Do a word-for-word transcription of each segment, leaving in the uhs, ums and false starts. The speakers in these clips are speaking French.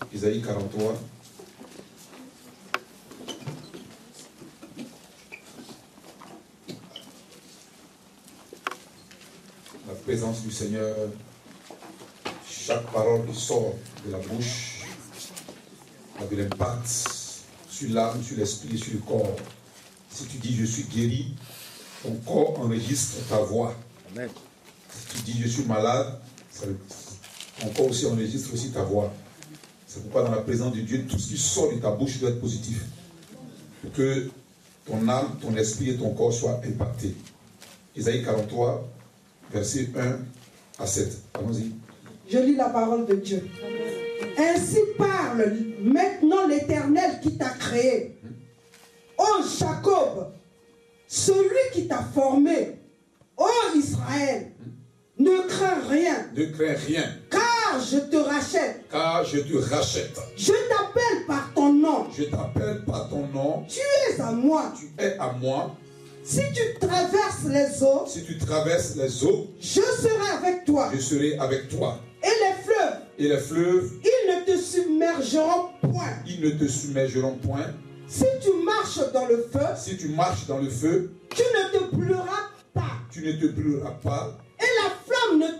Isaïe quarante-trois. La présence du Seigneur, chaque parole qui sort de la bouche a de l'impact sur l'âme, sur l'esprit et sur le corps. Si tu dis je suis guéri, ton corps enregistre ta voix. Amen. Si tu dis je suis malade, ça, ton corps aussi enregistre aussi ta voix. C'est pourquoi dans la présence de Dieu, tout ce qui sort de ta bouche doit être positif. Pour que ton âme, ton esprit et ton corps soient impactés. Isaïe quarante-trois, versets un à sept. Allons-y. Je lis la parole de Dieu. Ainsi parle maintenant l'Éternel qui t'a créé. Ô Jacob, celui qui t'a formé. Ô Israël, ne crains rien. Ne crains rien. Car je te rachète. Car je te rachète. Je t'appelle par ton nom. Je t'appelle par ton nom. Tu es à moi. Tu es à moi. Si tu traverses les eaux. Si tu traverses les eaux. Je serai avec toi. Je serai avec toi. Et les fleuves. Et les fleuves. Ils ne te submergeront point. Ils ne te submergeront point. Si tu marches dans le feu. Si tu marches dans le feu. Tu ne te brûleras pas. Tu ne te brûleras pas. Et la flamme ne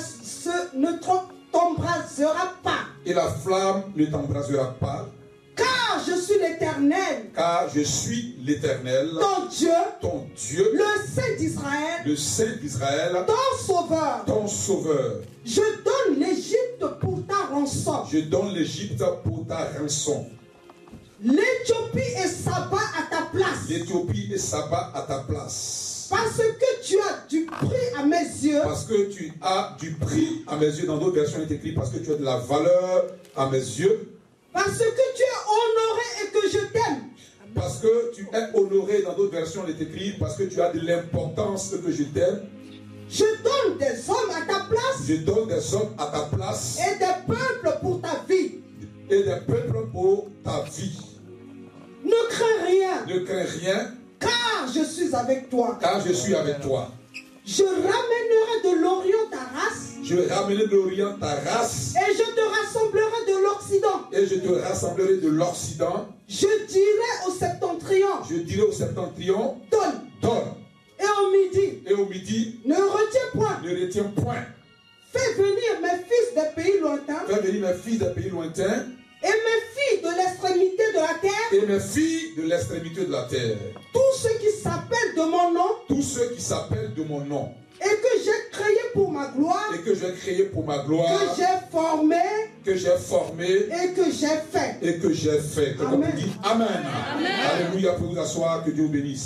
t'embrasera pas. Et la flamme ne t'embrasera pas. Car je suis l'Éternel. Car je suis l'Éternel. Ton Dieu. Ton Dieu. Le Saint d'Israël. Le Saint d'Israël. Ton Sauveur. Ton Sauveur. Je donne l'Égypte pour ta rançon. Je donne l'Égypte pour ta rançon. L'Éthiopie et Saba à ta place. L'Éthiopie et Saba à ta place. Parce que tu as du prix à mes yeux. Parce que tu as du prix à mes yeux. Dans d'autres versions, il est écrit parce que tu as de la valeur à mes yeux. Parce que tu es honoré et que je t'aime. Parce que tu es honoré. Dans d'autres versions, il est écrit parce que tu as de l'importance et que je t'aime. Je donne des hommes à ta place. Je donne des hommes à ta place. Et des peuples pour ta vie. Et des peuples pour ta vie. Ne crains rien. Ne crains rien. Car je suis avec toi. Car je suis avec toi. Je ramènerai de l'Orient ta race. Je ramènerai de l'Orient ta race. Et je te rassemblerai de l'Occident. Et je te rassemblerai de l'Occident. Je dirai au septentrion. Je dirai au septentrion. Donne. Donne. Et au midi. Et au midi. Ne retiens point. Ne retiens point. Fais venir mes fils des pays lointains. Fais venir mes fils des pays lointains. Et mes filles de l'extrémité de la terre. Et mes filles de l'extrémité de la terre. Tous ceux qui s'appellent de mon nom. Tous ceux qui s'appellent de mon nom. Et que j'ai créé pour ma gloire. Et que j'ai créé pour ma gloire. Que j'ai formé. Que j'ai formé. Et que j'ai fait. Et que j'ai fait. Que Amen. vous dites Amen. Amen. Alléluia, pour vous asseoir, que Dieu vous bénisse.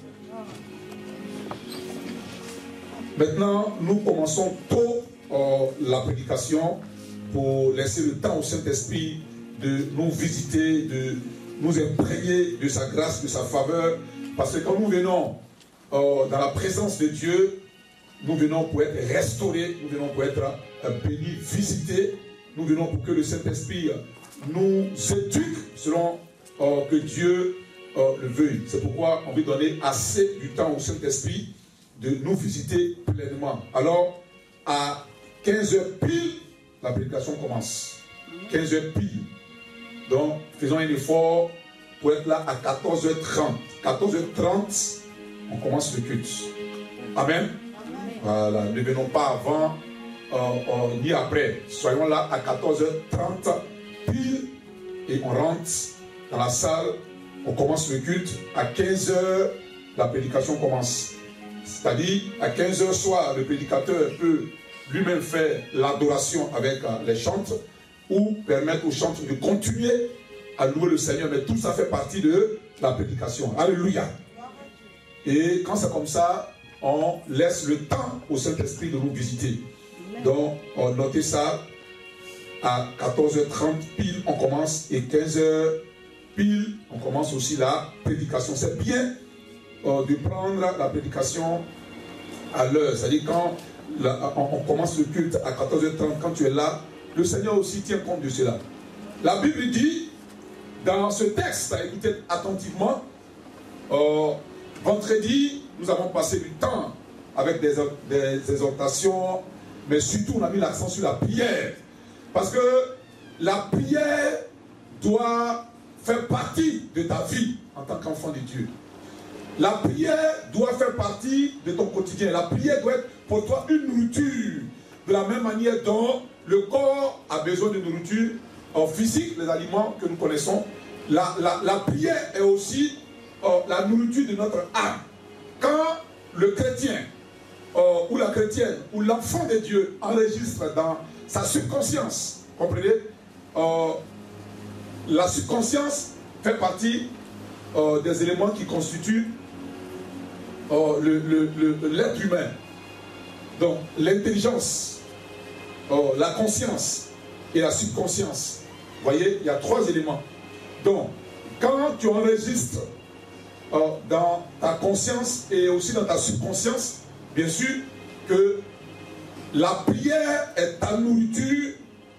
Maintenant, nous commençons tôt euh, la prédication pour laisser le temps au Saint-Esprit de nous visiter, de nous imprégner de sa grâce, de sa faveur. Parce que quand nous venons euh, dans la présence de Dieu, nous venons pour être restaurés, nous venons pour être euh, bénis, visités. Nous venons pour que le Saint-Esprit nous éduque selon euh, que Dieu euh, le veuille. C'est pourquoi on veut donner assez du temps au Saint-Esprit de nous visiter pleinement. Alors, à quinze heures pile, la prédication commence. quinze heures pile. Donc, faisons un effort pour être là à quatorze heures trente. quatorze heures trente, on commence le culte. Amen. Amen. Voilà, ne venons pas avant euh, euh, ni après. Soyons là à quatorze heures trente pile et on rentre dans la salle. On commence le culte. À quinze heures, la prédication commence. C'est-à-dire, à quinze heures soir, le prédicateur peut lui-même faire l'adoration avec euh, les chantres ou permettre aux chantres de continuer à louer le Seigneur. Mais tout ça fait partie de la prédication. Alléluia. Et quand c'est comme ça, on laisse le temps au Saint-Esprit de nous visiter. Donc, on notez ça. À quatorze heures trente pile, on commence. Et quinze heures pile, on commence aussi la prédication. C'est bien euh, de prendre la prédication à l'heure. C'est-à-dire quand la, on, on commence le culte à quatorze heures trente, quand tu es là, le Seigneur aussi tient compte de cela. La Bible dit, dans ce texte, écoutez attentivement, euh, vendredi, nous avons passé du temps avec des, des exhortations, mais surtout on a mis l'accent sur la prière. Parce que la prière doit faire partie de ta vie en tant qu'enfant de Dieu. La prière doit faire partie de ton quotidien. La prière doit être pour toi une nourriture. De la même manière dont le corps a besoin de nourriture en physique, les aliments que nous connaissons, la, la, la prière est aussi euh, la nourriture de notre âme. Quand le chrétien euh, ou la chrétienne ou l'enfant de Dieu enregistre dans sa subconscience, comprenez, euh, la subconscience fait partie euh, des éléments qui constituent euh, le, le, le, l'être humain. Donc l'intelligence, euh, la conscience et la subconscience. Vous voyez, il y a trois éléments. Donc, quand tu enregistres euh, dans ta conscience et aussi dans ta subconscience, bien sûr que la prière est ta nourriture,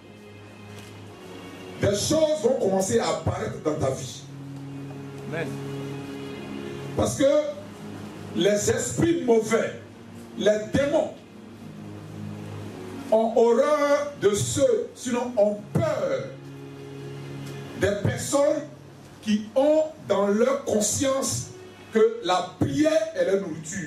des choses vont commencer à apparaître dans ta vie. Amen. Parce que les esprits mauvais, les démons, ont horreur de ceux, sinon ont peur des personnes qui ont dans leur conscience que la prière est leur nourriture.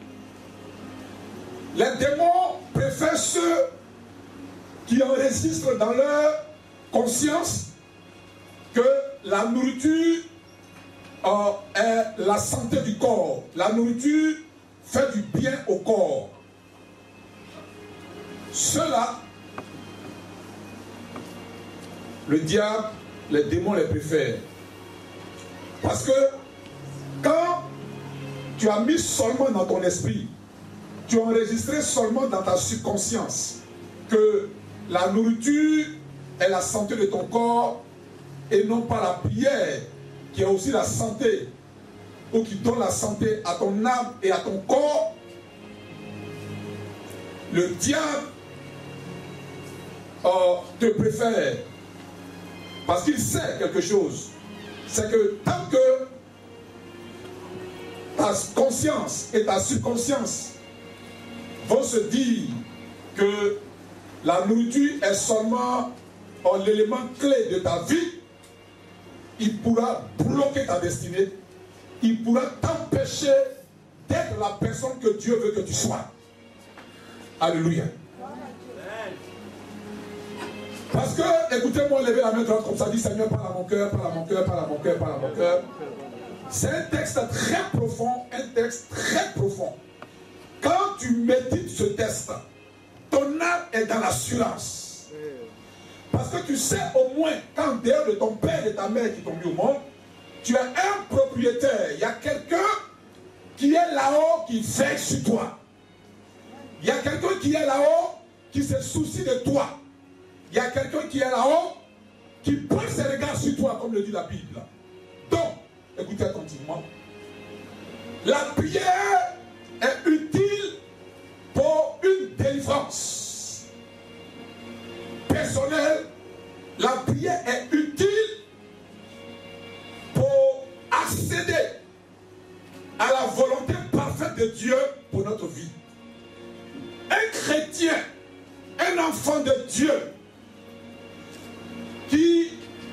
Les démons préfèrent ceux qui enregistrent dans leur conscience que la nourriture euh, est la santé du corps. La nourriture fait du bien au corps. Ceux-là, le diable, les démons les préfèrent. Parce que quand tu as mis seulement dans ton esprit, tu as enregistré seulement dans ta subconscience que la nourriture est la santé de ton corps et non pas la prière qui est aussi la santé ou qui donne la santé à ton âme et à ton corps, le diable euh, te préfère parce qu'il sait quelque chose. C'est que tant que ta conscience et ta subconscience vont se dire que la nourriture est seulement l'élément clé de ta vie, il pourra bloquer ta destinée, il pourra t'empêcher d'être la personne que Dieu veut que tu sois. Alléluia. Parce que, écoutez-moi, levez la main droite comme ça, dit Seigneur, parle à mon cœur, parle à mon cœur, parle à mon cœur, parle à mon cœur. C'est un texte très profond, un texte très profond. Quand tu médites ce texte, ton âme est dans l'assurance. Parce que tu sais au moins qu'en dehors de ton père et de ta mère qui t'ont mis au monde, tu as un propriétaire. Il y a quelqu'un qui est là-haut qui veille sur toi. Il y a quelqu'un qui est là-haut qui se soucie de toi. Il y a quelqu'un qui est là-haut qui pose ses regards sur toi, comme le dit la Bible. Donc, écoutez attentivement. La prière est utile pour une délivrance personnelle. La prière est utile pour accéder à la volonté parfaite de Dieu pour notre vie. Un chrétien, un enfant de Dieu qui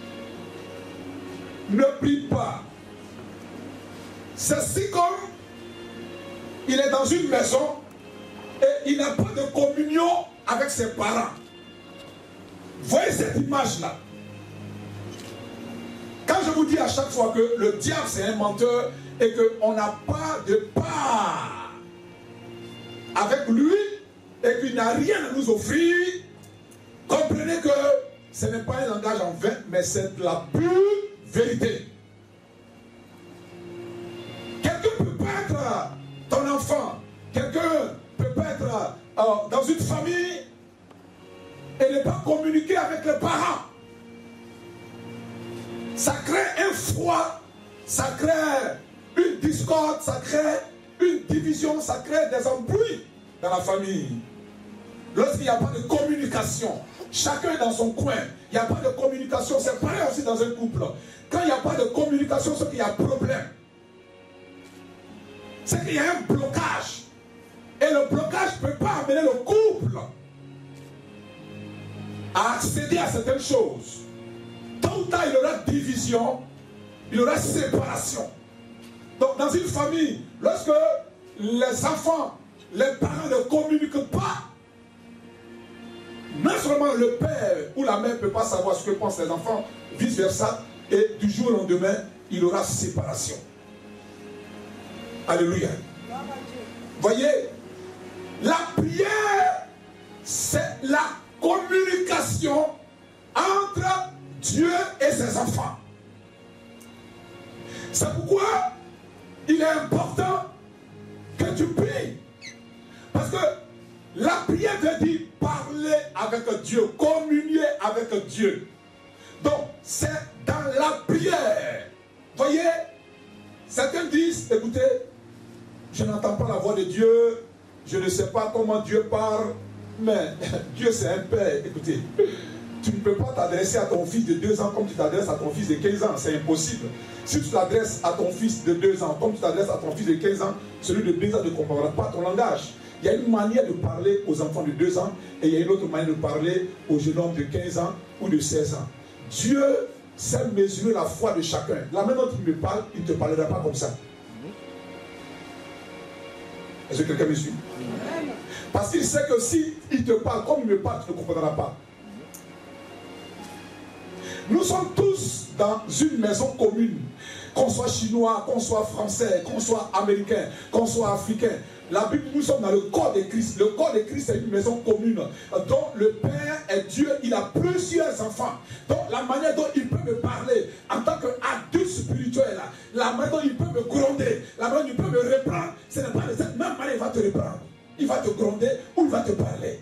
ne prie pas, c'est si comme il est dans une maison et il n'a pas de communion avec ses parents. Voyez cette image-là. Quand je vous dis à chaque fois que le diable c'est un menteur et qu'on n'a pas de part avec lui et qu'il n'a rien à nous offrir, comprenez que ce n'est pas un langage en vain, mais c'est de la pure vérité. Quelqu'un ne peut pas être ton enfant, quelqu'un ne peut pas être euh, dans une famille et ne pas communiquer avec les parents. Ça crée un froid, ça crée une discorde, ça crée une division, ça crée des embrouilles dans la famille. Lorsqu'il n'y a pas de communication, chacun est dans son coin, il n'y a pas de communication, c'est pareil aussi dans un couple. Quand il n'y a pas de communication, c'est qu'il y a un problème. C'est qu'il y a un blocage. Et le blocage ne peut pas amener le couple à accéder à certaines choses, tôt ou tard, il y aura division, il y aura séparation. Donc, dans une famille, lorsque les enfants, les parents ne communiquent pas, non seulement le père ou la mère ne peut pas savoir ce que pensent les enfants, vice-versa, et du jour au lendemain, il y aura séparation. Alléluia. Voyez, la prière, c'est la communication entre Dieu et ses enfants. C'est pourquoi il est important que tu pries. Parce que la prière veut dire parler avec Dieu, communier avec Dieu. Donc, c'est dans la prière. Voyez, certains disent, écoutez, je n'entends pas la voix de Dieu, je ne sais pas comment Dieu parle, mais Dieu c'est un père. Écoutez, tu ne peux pas t'adresser à ton fils de deux ans comme tu t'adresses à ton fils de quinze ans, c'est impossible. Si tu t'adresses à ton fils de deux ans comme tu t'adresses à ton fils de quinze ans, celui de deux ans ne comprendra pas ton langage. Il y a une manière de parler aux enfants de deux ans et il y a une autre manière de parler aux jeunes hommes de quinze ans ou de seize ans. Dieu sait mesurer la foi de chacun. La même dont il me parle, il ne te parlera pas comme ça. Est-ce que quelqu'un me suit? Parce qu'il sait que si il te parle comme il me parle, tu ne comprendras pas. Nous sommes tous dans une maison commune. Qu'on soit chinois, qu'on soit français, qu'on soit américain, qu'on soit africain. La Bible, nous sommes dans le corps de Christ. Le corps de Christ est une maison commune dont le Père est Dieu. Il a plusieurs enfants. Donc la manière dont il peut me parler en tant qu'adulte spirituel, la manière dont il peut me gronder, la manière dont il peut me reprendre, ce n'est pas de cette même manière qu'il va te reprendre. Il va te gronder ou il va te parler.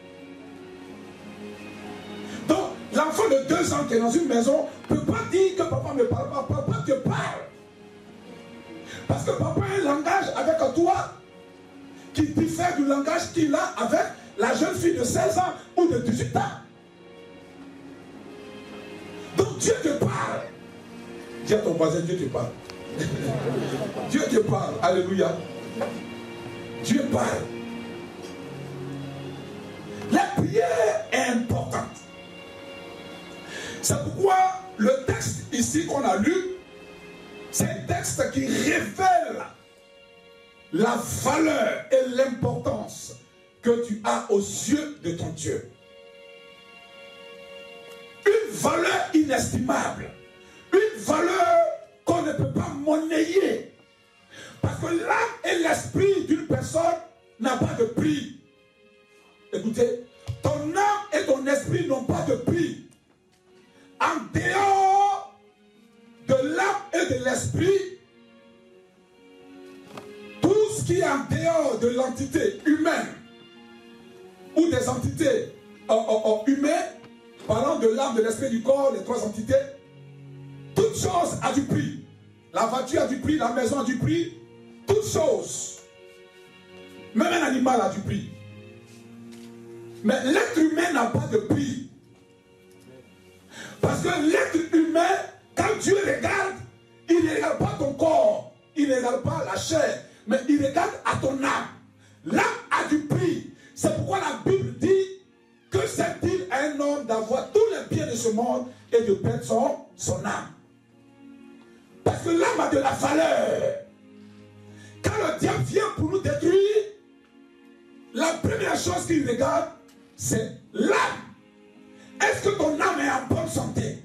Donc l'enfant de deux ans qui est dans une maison ne peut pas dire que papa ne me parle pas. Papa te parle. Parce que papa a un langage avec toi qui diffère du langage qu'il a avec la jeune fille de seize ans ou de dix-huit ans. Donc Dieu te parle. Dis à ton voisin, Dieu te parle. Dieu te parle. Alléluia. Dieu parle. La prière est importante. C'est pourquoi le texte ici qu'on a lu, c'est un texte qui révèle la valeur et l'importance que tu as aux yeux de ton Dieu. Une valeur inestimable. Une valeur qu'on ne peut pas monnayer. Parce que l'âme et l'esprit d'une personne n'a pas de prix. Écoutez, ton âme et ton esprit n'ont pas de prix. En dehors de l'âme et de l'esprit, tout ce qui est en dehors de l'entité humaine ou des entités euh, euh, euh, humaines, parlant de l'âme, de l'esprit, du corps, les trois entités, toute chose a du prix. La voiture a du prix, la maison a du prix, toute chose. Même un animal a du prix. Mais l'être humain n'a pas de prix. Parce que l'être humain, quand Dieu regarde, il ne regarde pas ton corps, il ne regarde pas la chair, mais il regarde à ton âme. L'âme a du prix. C'est pourquoi la Bible dit que sert-il à un homme d'avoir tous les biens de ce monde et de perdre son, son âme. Parce que l'âme a de la valeur. Quand le diable vient pour nous détruire, la première chose qu'il regarde, c'est l'âme. Est-ce que ton âme est en bonne santé?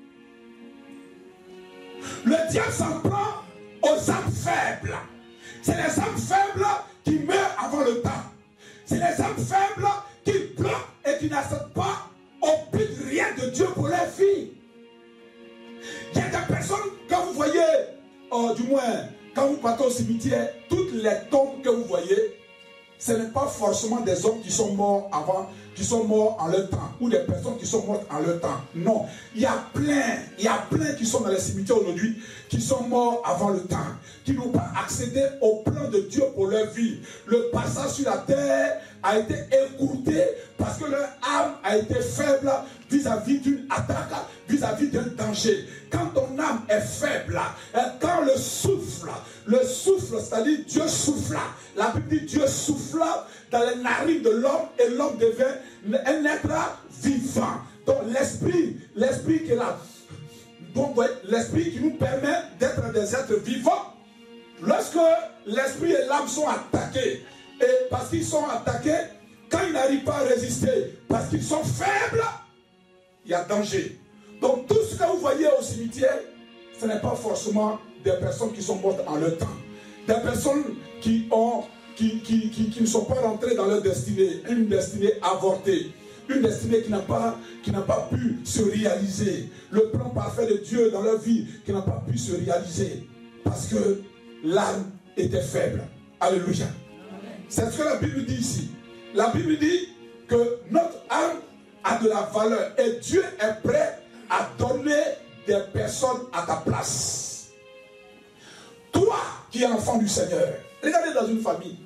Le diable s'en prend aux âmes faibles. C'est les âmes faibles qui meurent avant le temps. C'est les âmes faibles qui bloquent et qui n'acceptent pas au but rien de Dieu pour leur vie. Il y a des personnes, quand vous voyez, oh, du moins, quand vous partez au cimetière, toutes les tombes que vous voyez, ce n'est pas forcément des hommes qui sont morts avant, qui sont morts en leur temps, ou des personnes qui sont mortes en leur temps. Non, il y a plein, il y a plein qui sont dans les cimetières aujourd'hui, qui sont morts avant le temps, qui n'ont pas accédé au plan de Dieu pour leur vie. Le passage sur la terre a été écourté parce que leur âme a été faible vis-à-vis d'une attaque, vis-à-vis d'un danger. Quand ton âme est faible, quand le souffle le souffle, c'est-à-dire Dieu souffla. La Bible dit Dieu souffla dans les narines de l'homme et l'homme devient un être vivant. Donc l'esprit, l'esprit qui est là, donc ouais, l'esprit qui nous permet d'être des êtres vivants. Lorsque l'esprit et l'âme sont attaqués, et parce qu'ils sont attaqués, quand ils n'arrivent pas à résister, parce qu'ils sont faibles, il y a danger. Donc tout ce que vous voyez au cimetière, ce n'est pas forcément des personnes qui sont mortes en leur temps. Des personnes qui, ont, qui, qui, qui, qui ne sont pas rentrées dans leur destinée, une destinée avortée, une destinée qui n'a pas, qui n'a pas pu se réaliser. Le plan parfait de Dieu dans leur vie qui n'a pas pu se réaliser. Parce que l'âme était faible. Alléluia. C'est ce que la Bible dit ici. La Bible dit que notre âme a de la valeur et Dieu est prêt à donner des personnes à ta place. Toi qui es enfant du Seigneur, regardez dans une famille.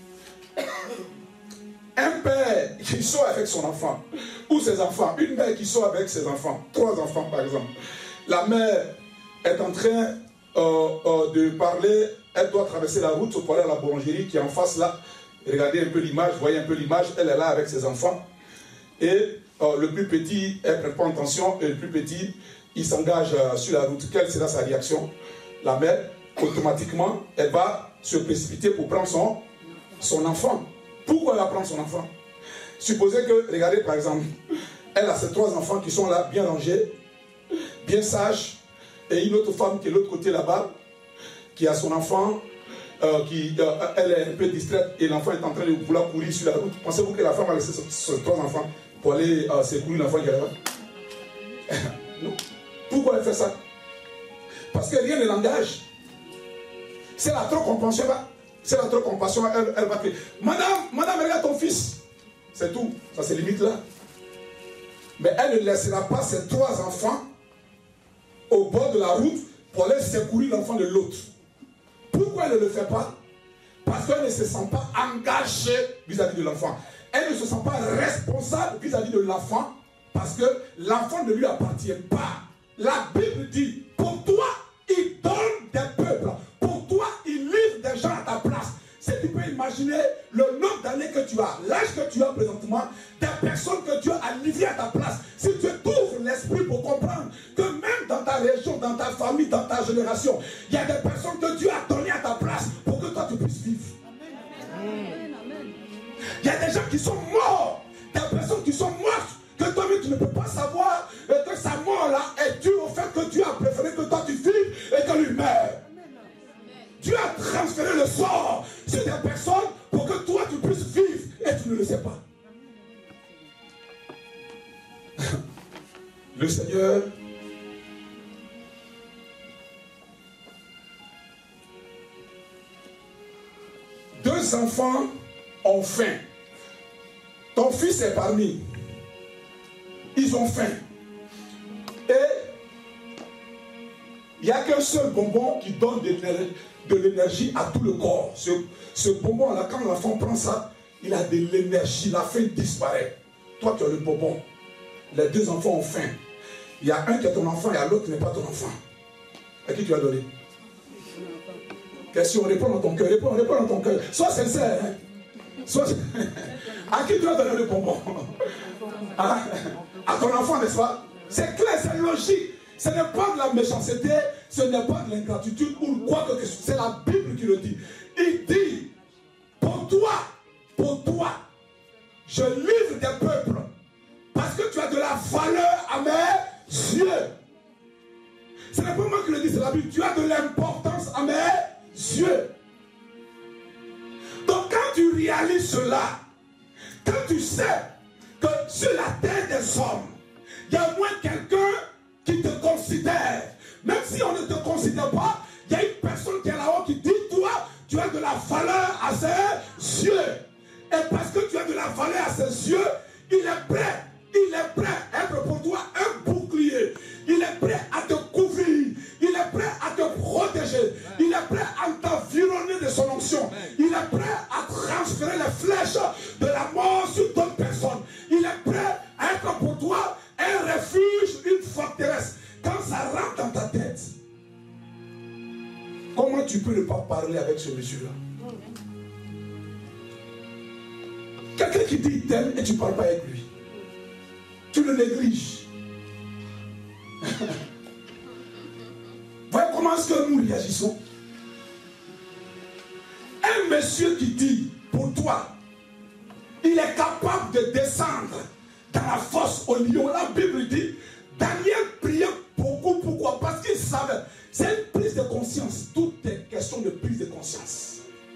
Un père qui sort avec son enfant, ou ses enfants, une mère qui sort avec ses enfants, trois enfants par exemple. La mère est en train euh, euh, de parler, elle doit traverser la route pour aller à la boulangerie qui est en face là. Regardez un peu l'image, voyez un peu l'image, elle est là avec ses enfants. Et euh, le plus petit, elle ne prend pas attention, et le plus petit, il s'engage euh, sur la route. Quelle sera sa réaction? La mère, automatiquement, elle va se précipiter pour prendre son, son enfant. Pourquoi elle va prendre son enfant? Supposez que, regardez par exemple, elle a ses trois enfants qui sont là, bien rangés, bien sages, et une autre femme qui est de l'autre côté là-bas, qui a son enfant, euh, qui, euh, elle est un peu distraite, et l'enfant est en train de vouloir courir sur la route. Pensez-vous que la femme a laissé ses, ses trois enfants pour aller euh, secourir l'enfant qui est là-bas? Non. Pourquoi elle fait ça? Parce que rien ne l'engage. C'est la trop compassion là. C'est la trop compassion, elle, elle va crier. Madame, madame, regarde ton fils. C'est tout. Ça se limite là. Mais elle ne laissera pas ses trois enfants au bord de la route pour aller secourir l'enfant de l'autre. Pourquoi elle ne le fait pas? Parce qu'elle ne se sent pas engagée vis-à-vis de l'enfant. Elle ne se sent pas responsable vis-à-vis de l'enfant parce que l'enfant ne lui appartient pas. La Bible dit, pour toi, il donne des peuples. Pour toi, il livre des gens à ta place. Si tu peux imaginer le nombre d'années que tu as, l'âge que tu as présentement, des personnes que Dieu a livrées à ta place, si tu t'ouvres l'esprit pour comprendre que même dans ta région, dans ta famille, dans ta génération, il y a des personnes que Dieu a données à ta place pour que toi tu puisses vivre. Amen. Il y a des gens qui sont morts, des personnes qui sont mortes, que toi-même tu ne peux pas savoir, et que sa mort-là est due au fait que Dieu a préféré que toi tu vives et que lui meure. Dieu a transféré le sort sur des personnes pour que toi tu puisses vivre et tu ne le sais pas. Le Seigneur deux enfants ont faim. Ton fils est parmi. Ils ont faim. Et il n'y a qu'un seul bonbon qui donne de l'énergie à tout le corps. Ce, ce bonbon-là, quand l'enfant prend ça, il a de l'énergie. La faim disparaît. Toi, tu as le bonbon. Les deux enfants ont faim. Il y a un qui est ton enfant et l'autre qui n'est pas ton enfant. À qui tu as donné? Question, réponds dans ton cœur. Réponds, réponds dans ton cœur. Sois sincère. Hein? Sois... à qui tu as donné le bonbon? À, à ton enfant, n'est-ce pas? C'est clair, c'est logique. Ce n'est pas de la méchanceté, ce n'est pas de l'ingratitude ou quoi que ce soit. C'est la Bible qui le dit. Il dit, pour toi, pour toi, je livre des peuples parce que tu as de la valeur à mes yeux. Ce n'est pas moi qui le dis, c'est la Bible. Tu as de l'importance à mes yeux. Donc quand tu réalises cela, quand tu sais que sur la terre des hommes, il y a au moins quelqu'un qui te considère. Même si on ne te considère pas, il y a une personne qui est là-haut qui dit, toi, tu as de la valeur à ses yeux. Et parce que tu as de la valeur à ses yeux, il est prêt, il est prêt à être pour toi un bouclier. Il est prêt à te couvrir. Il est prêt à te protéger. Il est prêt à t'environner de son onction. Il est prêt à transférer les flèches de la mort sur d'autres personnes. Il est prêt à être pour toi un refuge, une forteresse. Quand ça rentre dans ta tête, comment tu peux ne pas parler avec ce monsieur-là. Quelqu'un qui dit t'aime et tu ne parles pas avec lui. Tu le négliges. Voyez comment est-ce que nous réagissons. Un monsieur qui dit pour toi, il est capable de descendre dans la fosse au lion. La Bible dit, Daniel priait beaucoup. Pourquoi? Parce qu'il savait. C'est une prise de conscience. Tout est question de prise de conscience.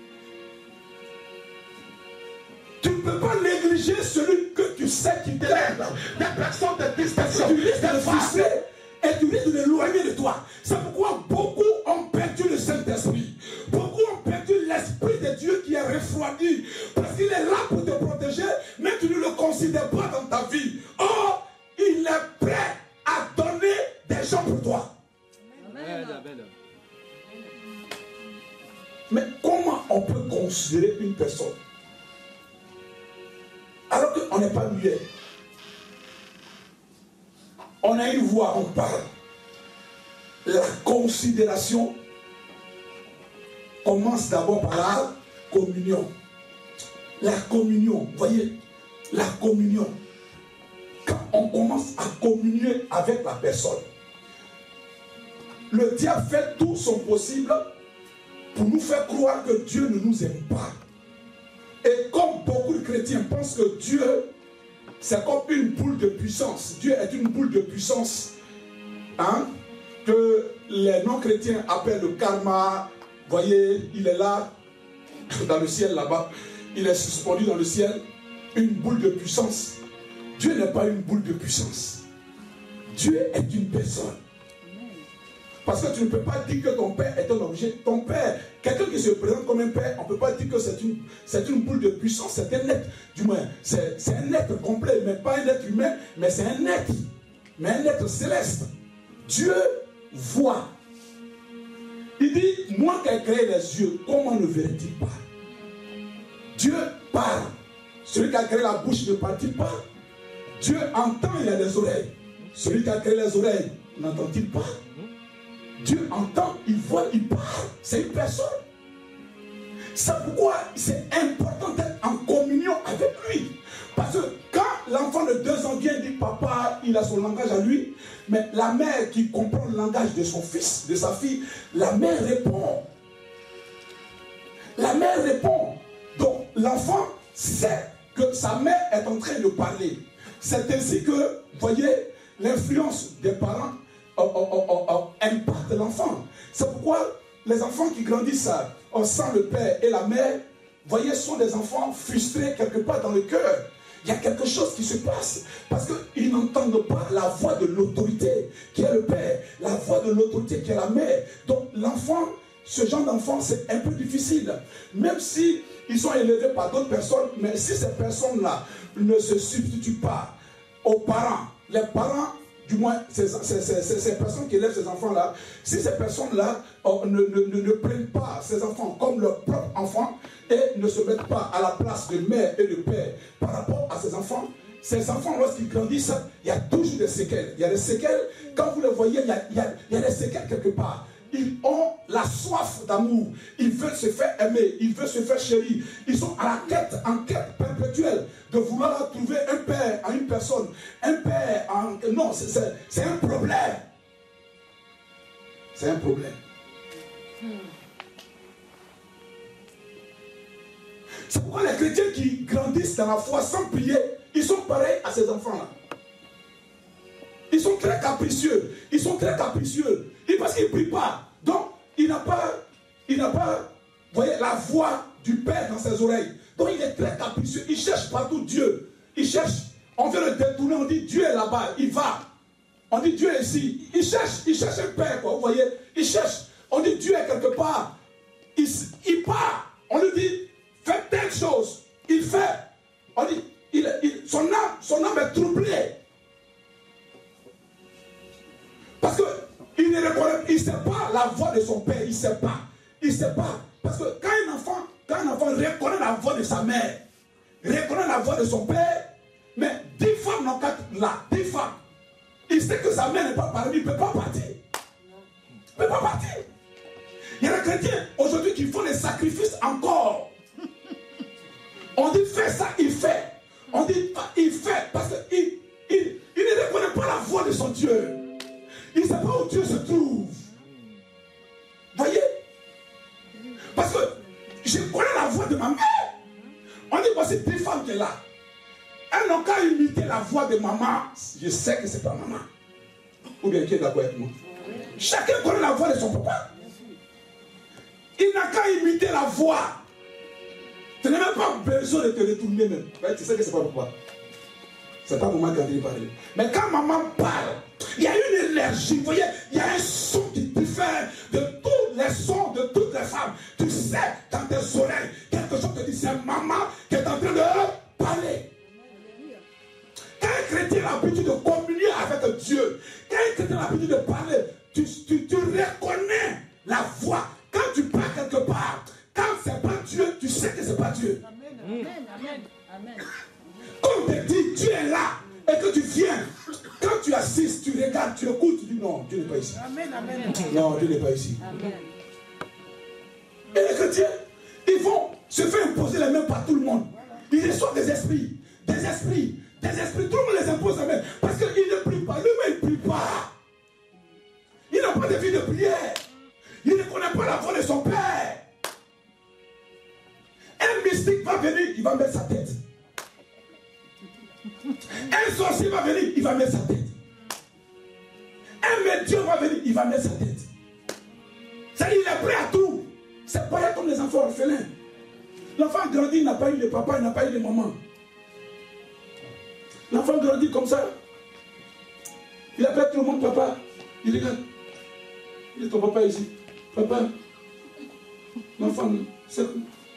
Tu ne peux pas négliger celui que tu sais qui t'aide. Des personnes de distinction. Tu risques de frustrer et tu risques de l'éloigner de toi. C'est pourquoi beaucoup ont perdu le Saint-Esprit. Beaucoup ont perdu l'Esprit de Dieu qui est refroidi. Parce qu'il est là pour te protéger, mais tu ne le considères pas dans ta vie. Or, il est prêt à donner des gens pour toi. Amen. Mais comment on peut considérer une personne alors qu'on n'est pas muet? On a une voix, on parle. La considération commence d'abord par la communion. La communion, voyez, la communion. Quand on commence à communier avec la personne, le diable fait tout son possible pour nous faire croire que Dieu ne nous aime pas. Et comme beaucoup de chrétiens pensent que Dieu, c'est comme une boule de puissance. Dieu est une boule de puissance, hein, que les non-chrétiens appellent le karma. Voyez, il est là, dans le ciel là-bas. Il est suspendu dans le ciel, une boule de puissance. Dieu n'est pas une boule de puissance. Dieu est une personne. Parce que tu ne peux pas dire que ton père est un objet. Ton père, quelqu'un qui se présente comme un père, on ne peut pas dire que c'est une, c'est une boule de puissance, c'est un être, du moins, c'est, c'est un être complet, mais pas un être humain, mais c'est un être, mais un être céleste. Dieu voit. Il dit, moi qui ai créé les yeux, comment ne verrait-il pas? Dieu parle. Celui qui a créé la bouche ne parle-t-il pas? Dieu entend, il a des oreilles. Celui qui a créé les oreilles, n'entend-il pas? Dieu entend, il voit, il parle. C'est une personne. C'est pourquoi c'est important d'être en communion avec lui. Parce que quand l'enfant de deux ans vient dire papa, il a son langage à lui, mais la mère qui comprend le langage de son fils, de sa fille, la mère répond. La mère répond. Donc l'enfant sait que sa mère est en train de parler. C'est ainsi que, vous voyez, l'influence des parents Oh, oh, oh, oh, oh, impacte l'enfant. C'est pourquoi les enfants qui grandissent sans le père et la mère, voyez, sont des enfants frustrés quelque part dans le cœur. Il y a quelque chose qui se passe parce qu'ils n'entendent pas la voix de l'autorité qui est le père, la voix de l'autorité qui est la mère. Donc l'enfant, ce genre d'enfant, c'est un peu difficile. Même si ils sont élevés par d'autres personnes, mais si ces personnes-là ne se substituent pas aux parents, les parents, du moins, ces, ces, ces, ces personnes qui élèvent ces enfants-là, si ces personnes-là oh, ne, ne, ne, ne prennent pas ces enfants comme leurs propres enfants et ne se mettent pas à la place de mère et de père par rapport à ces enfants, ces enfants, lorsqu'ils grandissent, il y a toujours des séquelles. Il y a des séquelles, quand vous les voyez, il y a, il y a, il y a des séquelles quelque part. Ils ont la soif d'amour. Ils veulent se faire aimer. Ils veulent se faire chérir. Ils sont à la quête, en quête perpétuelle de vouloir trouver un père à une personne. Un père en... Non, c'est, c'est, c'est un problème. C'est un problème. C'est pourquoi les chrétiens qui grandissent dans la foi sans prier, ils sont pareils à ces enfants-là. Ils sont très capricieux. Ils sont très capricieux. Et parce qu'ils ne prient pas. Donc, il n'a pas, il n'a pas, vous voyez, la voix du Père dans ses oreilles. Donc, il est très capricieux. Il cherche partout Dieu. Il cherche. On veut le détourner. On dit Dieu est là-bas. Il va. On dit Dieu est ici. Il cherche. Il cherche un Père, quoi. Vous voyez. Il cherche. On dit Dieu est quelque part. Il, il part. On lui dit fais telle chose. Il fait. On dit il, il, son âme, son âme est troublée. Parce qu'il ne reconnaît, il ne sait pas la voix de son père, il ne sait pas. Il ne sait pas. Parce que quand un enfant, quand un enfant reconnaît la voix de sa mère, reconnaît la voix de son père, mais dix femmes n'ont qu'à là, dix femmes. Il sait que sa mère n'est pas parmi, il ne peut pas partir. Il ne peut pas partir. Il y a des chrétiens aujourd'hui qui font des sacrifices encore. On dit fais ça, il fait. On dit pas, il fait parce qu'il il, il ne reconnaît pas la voix de son Dieu. Il ne sait pas où Dieu se trouve. Voyez? Parce que je connais la voix de ma mère. On dit voici deux femmes qui sont là. Elles n'ont qu'à imiter la voix de maman. Je sais que ce n'est pas maman. Ou bien qui est d'accord avec moi? Chacun connaît la voix de son papa. Il n'a qu'à imiter la voix. Tu n'as même pas besoin de te retourner même. Tu sais que ce n'est pas pourquoi. Ce n'est pas maman qui a dit parler. Mais quand maman parle, il y a une énergie. Vous voyez, il y a un son qui diffère de tous les sons de toutes les femmes. Tu sais, dans tes oreilles, quelque chose te dit, c'est maman qui est en train de parler. Quand un chrétien a l'habitude de communier avec Dieu, quand un chrétien a l'habitude de parler, tu, tu, tu reconnais la voix. Quand tu pars quelque part, quand ce n'est pas Dieu, tu sais que ce n'est pas Dieu. Amen, amen, amen. Comme te dit, Dieu est là et que tu viens. Quand tu assistes, tu regardes, tu écoutes, tu dis non, Dieu n'est pas ici. Amen, amen. Non, Dieu n'est pas ici. Amen. Et les chrétiens, ils vont se faire imposer les mains par tout le monde. Ils reçoivent des esprits, des esprits, des esprits. Tout le monde les impose les mains parce qu'ils ne prient pas. Lui-même, il ne prie pas. Il n'a pas de vie de prière. Il ne connaît pas la voix de son Père. Un mystique va venir, il va mettre sa tête. Un sorcier va venir, il va mettre sa tête. Un médium va venir, il va mettre sa tête. C'est-à-dire, il est prêt à tout. C'est pas comme les enfants orphelins. L'enfant grandit, il n'a pas eu de papa, il n'a pas eu de maman. L'enfant grandit comme ça. Il appelle tout le monde papa. Il regarde. Il dit ton papa ici. Papa. L'enfant, c'est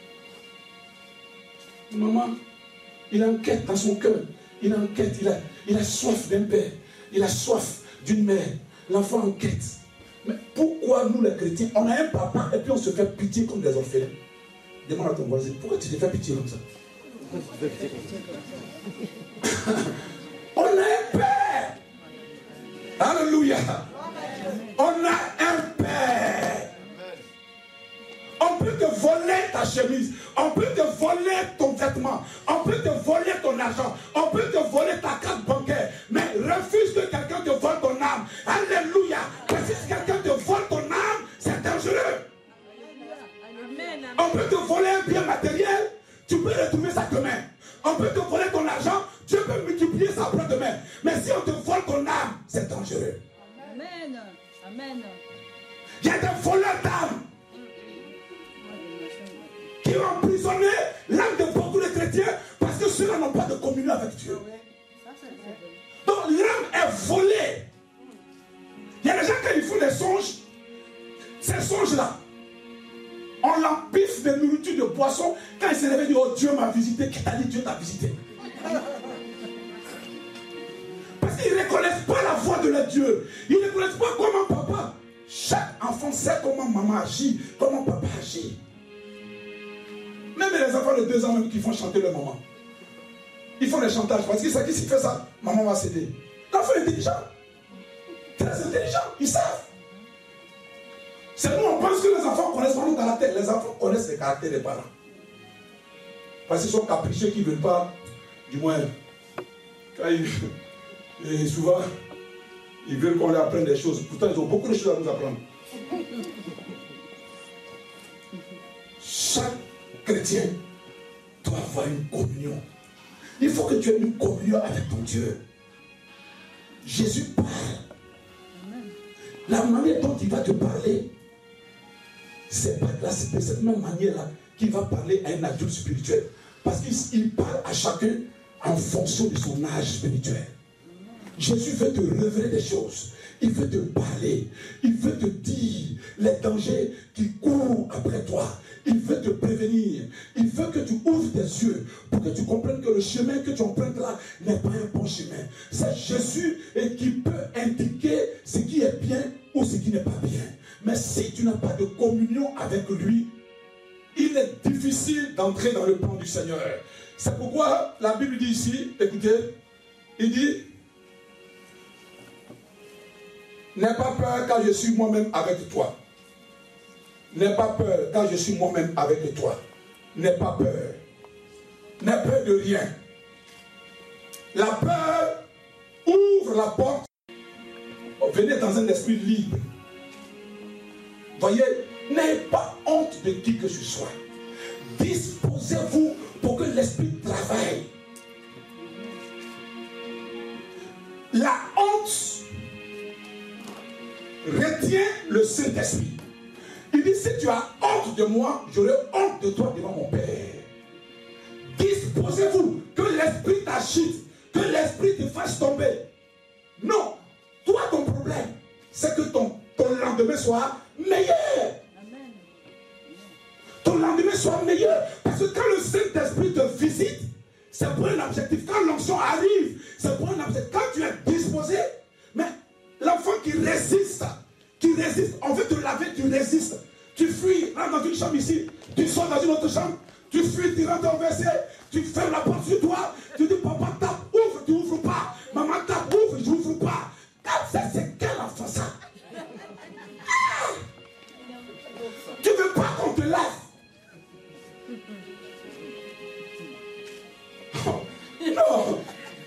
maman. Il a une quête dans son cœur. Il a une quête. Il a, il a soif d'un père. Il a soif d'une mère. L'enfant en quête. Mais pourquoi nous les chrétiens, on a un papa et puis on se fait pitié comme des orphelins? Demande à ton voisin, pourquoi tu te fais pitié comme ça? On a un père. Alléluia. On a un père. On peut te voler ta chemise. On peut te voler ton vêtement. On peut te voler ton argent. On peut te voler ta carte bancaire. Mais refuse que quelqu'un te vole ton âme. Alléluia. Parce que si quelqu'un te vole ton âme, c'est dangereux. On peut te voler un bien matériel. Tu peux retrouver ça demain. On peut te voler ton argent. Dieu peut multiplier ça après demain. Mais si on te vole ton âme, c'est dangereux. Amen. Amen. Il y a des voleurs d'âme qui ont emprisonné l'âme de beaucoup de chrétiens parce que ceux-là n'ont pas de communion avec Dieu. Donc l'âme est volée. Il y a des gens quand ils font des songes, ces songes-là, on l'empiffe de nourriture, de boisson. Quand il s'est levé, il dit, oh Dieu m'a visité. Qui t'a dit Dieu t'a visité? Parce qu'ils ne reconnaissent pas la voix de leur Dieu. Ils ne reconnaissent pas comment papa. Chaque enfant sait comment maman agit, comment papa agit. Même les enfants de deux ans même qui font chanter leur maman. Ils font des chantages parce qu'ils savent que s'il fait ça, maman va céder. L'enfant est intelligent. Très intelligent. Ils savent. C'est nous, on pense que les enfants connaissent pas nos caractères. Les enfants connaissent les caractères des parents. Parce qu'ils sont capricieux, qu'ils ne veulent pas, du moins, quand ils, et souvent, ils veulent qu'on leur apprenne des choses. Pourtant, ils ont beaucoup de choses à nous apprendre. Chaque chrétien doit avoir une communion. Il faut que tu aies une communion avec ton Dieu. Jésus parle. La manière dont il va te parler, c'est pas là, c'est de cette même manière-là qu'il va parler à un adulte spirituel. Parce qu'il parle à chacun en fonction de son âge spirituel. Jésus veut te révéler des choses. Il veut te parler. Il veut te dire les dangers qui courent après toi. Il veut te prévenir. Il veut que tu ouvres tes yeux pour que tu comprennes que le chemin que tu empruntes là n'est pas un bon chemin. C'est Jésus qui peut indiquer ce qui est bien ou ce qui n'est pas bien. Mais si tu n'as pas de communion avec lui, il est difficile d'entrer dans le plan du Seigneur. C'est pourquoi la Bible dit ici, écoutez, il dit, n'aie pas peur car je suis moi-même avec toi. N'aie pas peur quand je suis moi-même avec toi. N'aie pas peur. N'aie peur de rien. La peur ouvre la porte. Venez dans un esprit libre. Voyez, n'ayez pas honte de qui que ce soit. Disposez-vous pour que l'esprit travaille. La honte retient le Saint-Esprit. Il dit, si tu as honte de moi, j'aurai honte de toi devant mon Père. Disposez-vous que l'esprit t'agite, que l'esprit te fasse tomber. Non, toi ton problème, c'est que ton, ton lendemain soit meilleur. Amen. Ton lendemain soit meilleur. Parce que quand le Saint-Esprit te visite, c'est pour un objectif. Quand l'onction arrive, c'est pour un objectif. Quand tu es disposé, mais l'enfant qui résiste, qui résiste, on veut te laver, tu résistes. Tu fuis, rentre dans une chambre ici, tu sors dans une autre chambre, tu fuis, tu rentres au W C, tu fermes la porte sur toi, tu dis papa tape, ouvre, tu ouvres pas. Maman tape, ouvre, je ouvre pas. Ça, c'est quel enfant ça? Ah! Tu veux pas qu'on te lave? Oh, non.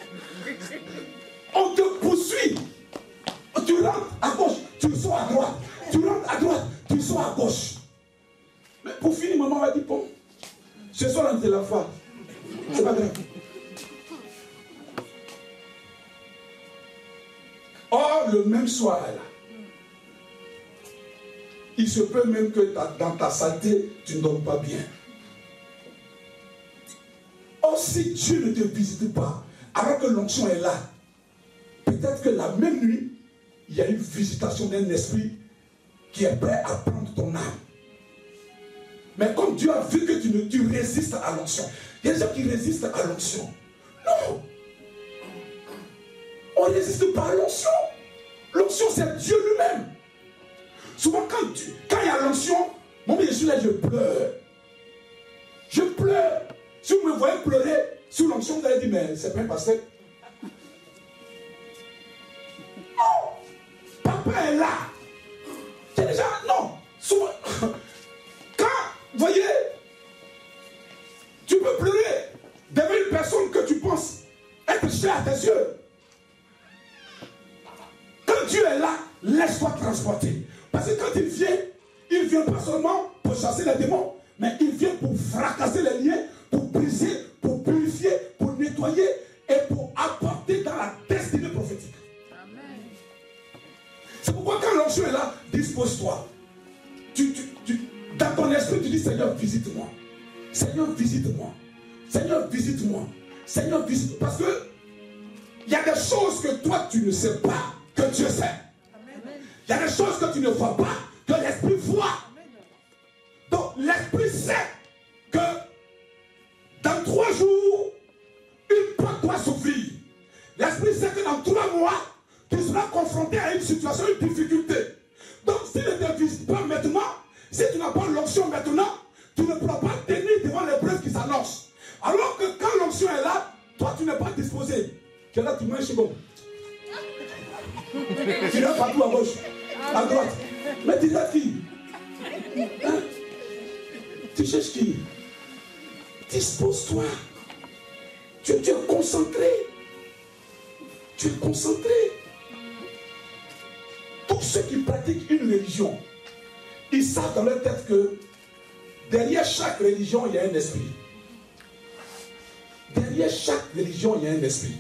On te poursuit. Tu rentres à gauche, tu sors à droite. Tu rentres à droite, tu sors à gauche. Mais pour finir, maman m'a dit, bon, ce soir, on te la foi. C'est pas grave. Or, le même soir, là, il se peut même que dans ta saleté, tu ne dors pas bien. Or, si Dieu ne te visite pas, alors que l'onction est là, peut-être que la même nuit, il y a une visitation d'un esprit qui est prêt à prendre ton âme. Mais comme Dieu a vu que tu, ne, tu résistes à l'onction, il y a des gens qui résistent à l'onction. Non! On ne résiste pas à l'onction. L'onction, c'est Dieu lui-même. Souvent, quand, tu, quand il y a l'onction, moi, je suis là, je pleure. Je pleure. Si vous me voyez pleurer sous l'onction, vous allez dire, mais c'est pas un pasteur. Non! Papa est là. C'est déjà, non. Souvent, quand, vous voyez, tu peux pleurer devant une personne que tu penses être chère à tes yeux. Quand Dieu est là, laisse-toi transporter. Parce que quand il vient, il ne vient pas seulement pour chasser les démons, mais il vient pour fracasser les liens, pour briser, pour purifier, pour nettoyer et pour apporter dans la destinée prophétique. Amen. C'est pourquoi quand l'onction est là, dispose-toi. Tu, tu, tu, dans ton esprit, tu dis, Seigneur, visite-moi. Seigneur, visite-moi. Seigneur, visite-moi. Seigneur, visite-moi. Parce que il y a des choses que toi, tu ne sais pas, que Dieu sait. Il y a des choses que tu ne vois pas, que l'esprit voit. Donc l'esprit sait que dans trois jours, une porte doit s'ouvrir. L'esprit sait que dans trois mois, tu seras confronté à une situation, une difficulté. Donc s'il ne te visite pas maintenant, si tu n'as pas l'onction maintenant, tu ne pourras pas tenir devant l'épreuve qui s'annonce. Alors que quand l'onction est là, toi tu n'es pas disposé. Tu es là, tu manges bon. Tu es partout à gauche, à droite. Mais tu es qui? Hein? Tu cherches qui? Dispose-toi. Tu, tu es concentré. Tu es concentré. Tous ceux qui pratiquent une religion, ils savent dans leur tête que derrière chaque religion, il y a un esprit. Derrière chaque religion, il y a un esprit.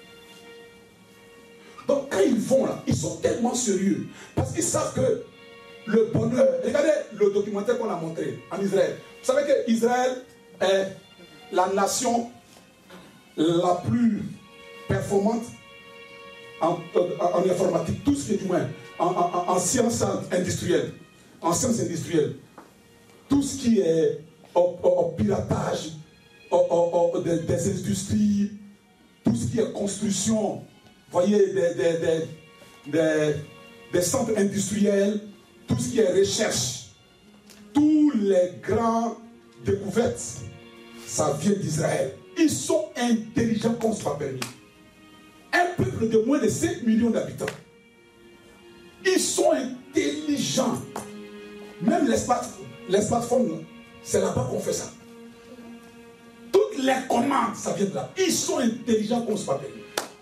Donc quand ils vont là, ils sont tellement sérieux. Parce qu'ils savent que le bonheur... Regardez le documentaire qu'on a montré en Israël. Vous savez que Israël est la nation la plus performante en, en, en informatique. Tout ce qui est du moins en, en, en sciences industrielles. En sciences industrielles. Tout ce qui est au, au, au piratage au, au, au, des, des industries, tout ce qui est construction... Voyez, des, des, des, des, des centres industriels, tout ce qui est recherche, tous les grands découvertes, ça vient d'Israël. Ils sont intelligents comme ce pas permis. Un peuple de moins de cinq millions d'habitants. Ils sont intelligents. Même les, smart, les smartphones, c'est là-bas qu'on fait ça. Toutes les commandes, ça vient de là. Ils sont intelligents qu'on se rappelle.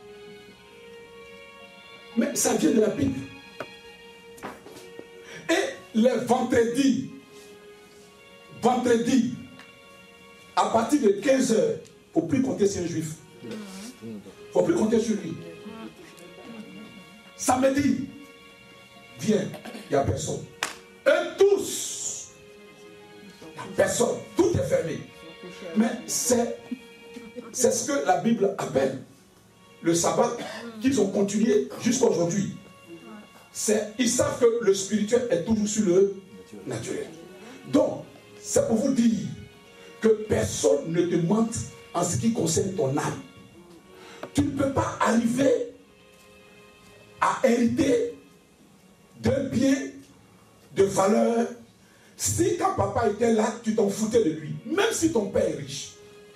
Mais ça vient de la Bible. Et les vendredis, vendredi, à partir de quinze heures, il ne faut plus compter sur un juif. Il ne faut plus compter sur lui. Samedi, viens, il n'y a personne. Et tous, il n'y a personne. Tout est fermé. Mais c'est, c'est ce que la Bible appelle le sabbat qu'ils ont continué jusqu'à aujourd'hui. C'est, ils savent que le spirituel est toujours sur le naturel. Donc, c'est pour vous dire que personne ne te mente en ce qui concerne ton âme. Tu ne peux pas arriver à hériter d'un bien de valeur si quand papa était là, tu t'en foutais de lui, même si ton père est riche.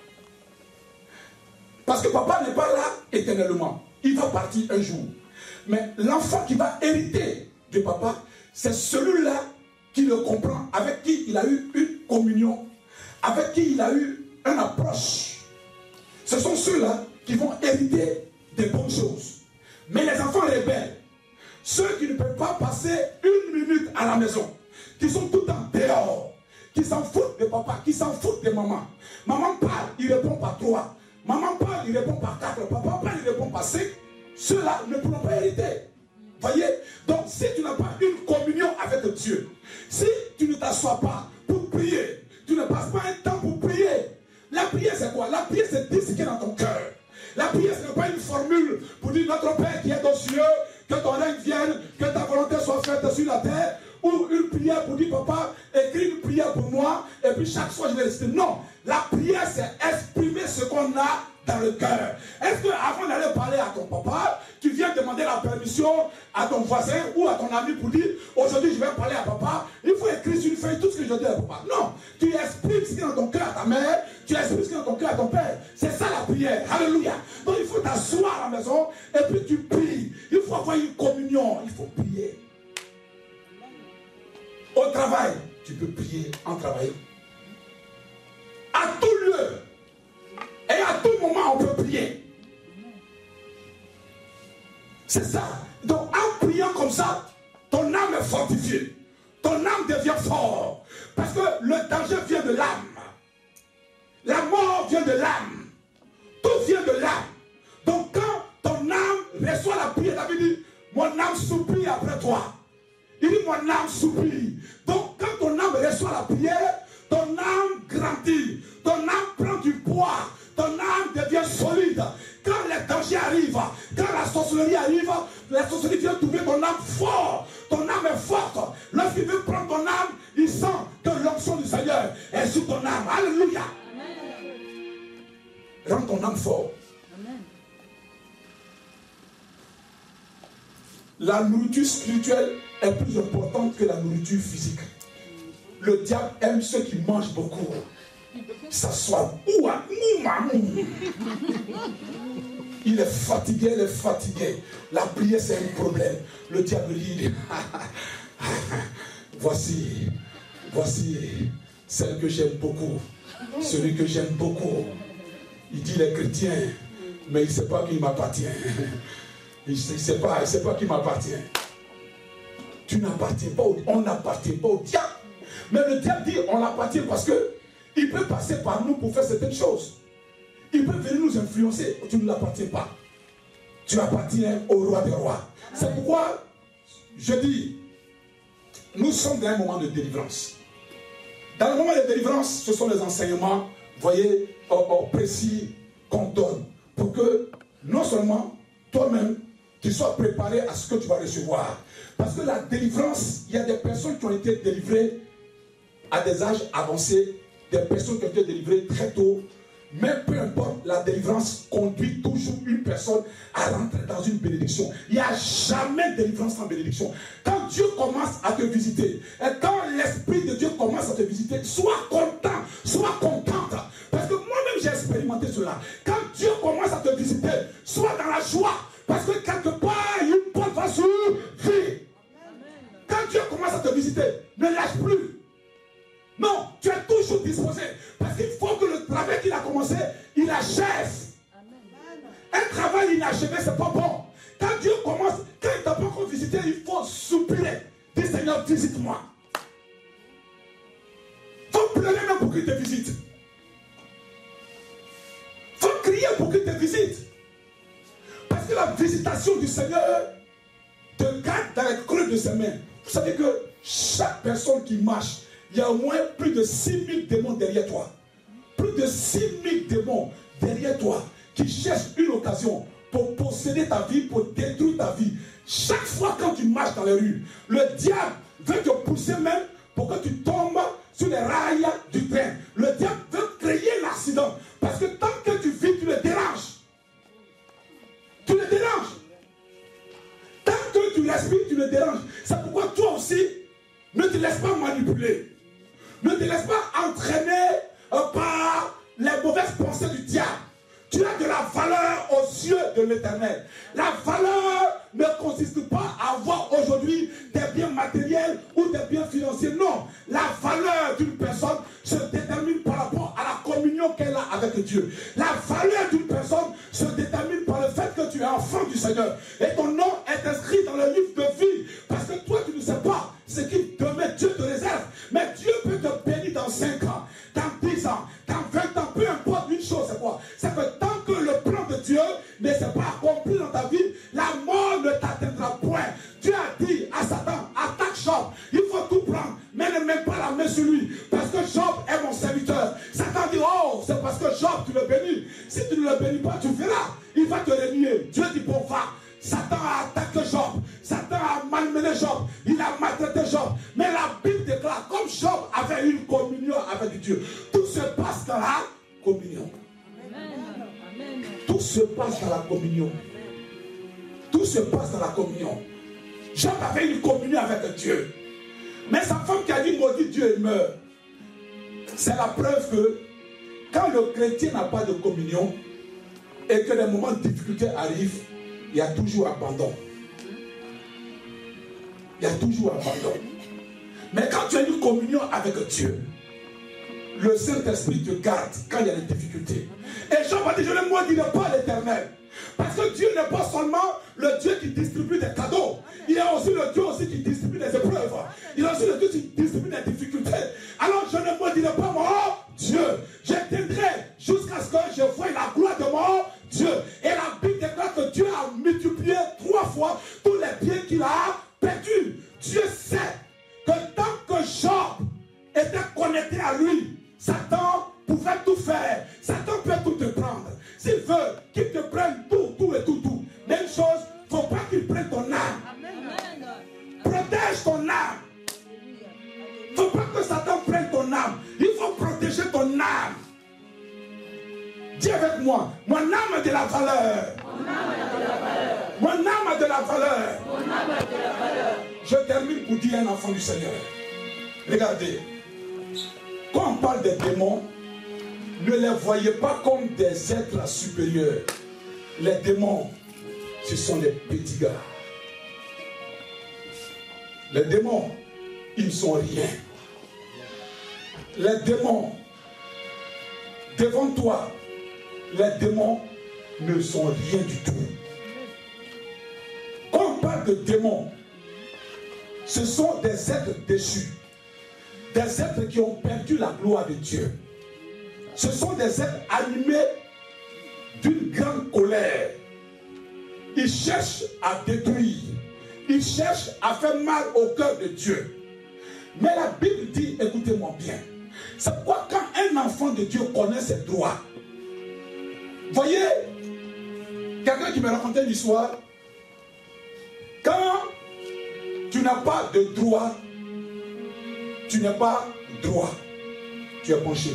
Parce que papa n'est pas là éternellement. Il va partir un jour. Mais l'enfant qui va hériter de papa, c'est celui-là qui le comprend, avec qui il a eu une communion, avec qui il a eu une approche. Ce sont ceux-là qui vont hériter des bonnes choses. Mais les enfants rebelles, ceux qui ne peuvent pas passer une minute à la maison, qui sont tout le temps dehors, qui s'en foutent de papa, qui s'en foutent de maman. Maman parle, il répond par trois. Maman parle, il répond par quatre. Papa parle, il répond par cinq. Ceux-là ne pourront pas hériter. Voyez? Donc, si tu n'as pas une communion avec Dieu, si tu ne t'assois pas pour prier, tu ne passes pas un temps pour prier. La prière, c'est quoi? La prière, c'est dire ce qui est dans ton cœur. La prière, ce n'est pas une formule pour dire notre Père qui est aux cieux, que ton règne vienne, que ta volonté soit faite sur la terre, ou une prière pour dire, papa, écris une prière pour moi, et puis chaque soir je vais réciter. Non, la prière, c'est exprimer ce qu'on a dans le cœur. Est-ce qu'avant d'aller parler à ton papa, tu viens demander la permission à ton voisin ou à ton ami pour dire, aujourd'hui je vais parler à papa, il faut écrire sur une feuille tout ce que je dis à papa. Non, tu exprimes ce qui est dans ton cœur à ta mère, tu exprimes ce qui est dans ton cœur à ton père. C'est ça la prière. Alléluia. Donc il faut t'asseoir à la maison et puis tu pries. Il faut avoir une communion, il faut prier. Au travail, tu peux prier en travaillant. À tout lieu et à tout moment, on peut prier. C'est ça. Donc, en priant comme ça, ton âme est fortifiée. Ton âme devient forte. Parce que le danger vient de l'âme. La mort vient de l'âme. Tout vient de l'âme. Donc, quand ton âme reçoit la prière, David dit, mon âme soupire après toi. Il dit, mon âme soupire. Donc, quand ton âme reçoit la prière, ton âme grandit. Ton âme prend du poids. Ton âme devient solide. Quand les dangers arrivent, quand la sorcellerie arrive, la sorcellerie vient trouver ton âme fort. Ton âme est forte. Lorsqu'il veut prendre ton âme, il sent que l'onction du Seigneur est sur ton âme. Alléluia. Rends ton âme fort. Amen. La nourriture spirituelle est plus importante que la nourriture physique. Le diable aime ceux qui mangent beaucoup. Ça soit ouah, mouma, mouma. Il est fatigué, il est fatigué. La prière, c'est un problème. Le diable dit, voici, voici celle que j'aime beaucoup, celui que j'aime beaucoup. Il dit, les chrétiens, mais il ne sait pas qui m'appartient. Il ne sait pas, il sait pas qui m'appartient. Tu n'appartiens pas, au, on n'appartient pas au diable. Mais le diable dit, on l'appartient parce que il peut passer par nous pour faire certaines choses. Il peut venir nous influencer. Tu ne l'appartiens pas. Tu appartiens au roi des rois. C'est pourquoi je dis, nous sommes dans un moment de délivrance. Dans le moment de délivrance, ce sont les enseignements, voyez, oh, oh, précis qu'on donne. Pour que, non seulement, toi-même, tu sois préparé à ce que tu vas recevoir. Parce que la délivrance, il y a des personnes qui ont été délivrées à des âges avancés, des personnes qui ont été délivrées très tôt. Mais peu importe, la délivrance conduit toujours une personne à rentrer dans une bénédiction. Il n'y a jamais de délivrance sans bénédiction. Quand Dieu commence à te visiter, et quand l'Esprit de Dieu commence à te visiter, sois content, sois contente. Parce que moi-même j'ai expérimenté cela. Quand Dieu commence à te visiter, sois dans la joie. Parce que quelque part, une porte va s'ouvrir. Quand Dieu commence à te visiter, ne lâche plus. visite-moi. Faut pleurer même pour qu'il te visite. Faut crier pour qu'il te visite. Parce que la visitation du Seigneur te garde dans les creux de ses mains. Vous savez que chaque personne qui marche, il y a au moins plus de six mille démons derrière toi. Plus de six mille démons derrière toi qui cherchent une occasion pour posséder ta vie, pour détruire ta vie. Chaque fois quand tu marches dans les rues, le diable veut te pousser même pour que tu tombes sur les rails du train. Le diable veut créer l'accident. Parce que tant que tu vis, tu le déranges. Tu le déranges. Tant que tu respires, tu le déranges. C'est pourquoi toi aussi, ne te laisse pas manipuler. Ne te laisse pas entraîner par les mauvaises pensées du diable. Tu as de la valeur aux yeux de l'Éternel. La valeur ne consiste pas à avoir aujourd'hui des biens matériels ou des biens financiers. Non. La valeur d'une personne se détermine par rapport à la communion qu'elle a avec Dieu. La valeur d'une personne se détermine par le fait que tu es enfant du Seigneur. Et ton nom est inscrit dans le livre de vie. Parce que toi, tu ne sais pas ce qui demain Dieu te réserve. Mais Dieu peut te bénir dans cinq ans, dans dix ans, dans vingt ans. Peu importe, une chose, c'est quoi? C'est que tant que le plan de Dieu ne s'est pas accompli dans ta vie, la mort ne t'atteindra point. Dieu a dit à Satan, attaque Job, il faut tout prendre, mais ne mets pas la main sur lui, parce que Job est mon serviteur. Satan dit, oh, c'est parce que Job, tu le bénis. Si tu ne le bénis pas, tu verras, il va te renier. Dieu dit, bon, va. Satan a attaqué Job, Satan a malmené Job, il a maltraité Job. Mais la Bible déclare, comme Job avait une communion avec Dieu, tout se passe dans la communion. Amen. Tout se passe dans la communion. Tout se passe dans la communion. Job avait une communion avec Dieu. Mais sa femme qui a dit maudit Dieu et meurt, c'est la preuve que quand le chrétien n'a pas de communion et que les moments de difficulté arrivent, il y a toujours abandon. Il y a toujours abandon. Mais quand tu as une communion avec Dieu, le Saint-Esprit te garde quand il y a des difficultés. Et Job a dit, je ne maudirai pas l'Éternel. Parce que Dieu n'est pas seulement le Dieu qui distribue des cadeaux. Il y a aussi le Dieu aussi qui distribue des épreuves. Il y a aussi le Dieu qui distribue des difficultés. Alors je ne maudirai pas mon Dieu. J'éteindrai jusqu'à ce que je voie la gloire de mon Dieu. Et la Bible déclare que Dieu a multiplié trois fois tous les biens qu'il a perdus. Dieu sait que tant que Job était connecté à lui, Satan pouvait tout faire. Satan peut tout te prendre. S'il veut qu'il te prenne tout, tout et tout, tout. Même chose, il ne faut pas qu'il prenne ton âme. Amen. Protège ton âme. Il ne faut pas que Satan prenne ton âme. Il faut protéger ton âme. Dis avec moi, mon âme a de la valeur. Mon âme a de la valeur. Mon âme a de la valeur. Mon âme a de la valeur. Je termine pour dire un enfant du Seigneur. Regardez, quand on parle des démons, ne les voyez pas comme des êtres supérieurs. Les démons, ce sont des petits gars. Les démons, ils ne sont rien. Les démons, devant toi, les démons ne sont rien du tout. Quand on parle de démons, ce sont des êtres déchus. Des êtres qui ont perdu la gloire de Dieu. Ce sont des êtres animés d'une grande colère. Ils cherchent à détruire. Ils cherchent à faire mal au cœur de Dieu. Mais la Bible dit, écoutez-moi bien, c'est pourquoi quand un enfant de Dieu connaît ses droits, voyez, quelqu'un qui me racontait une histoire, quand tu n'as pas de droit, tu n'es pas droit, tu es penché.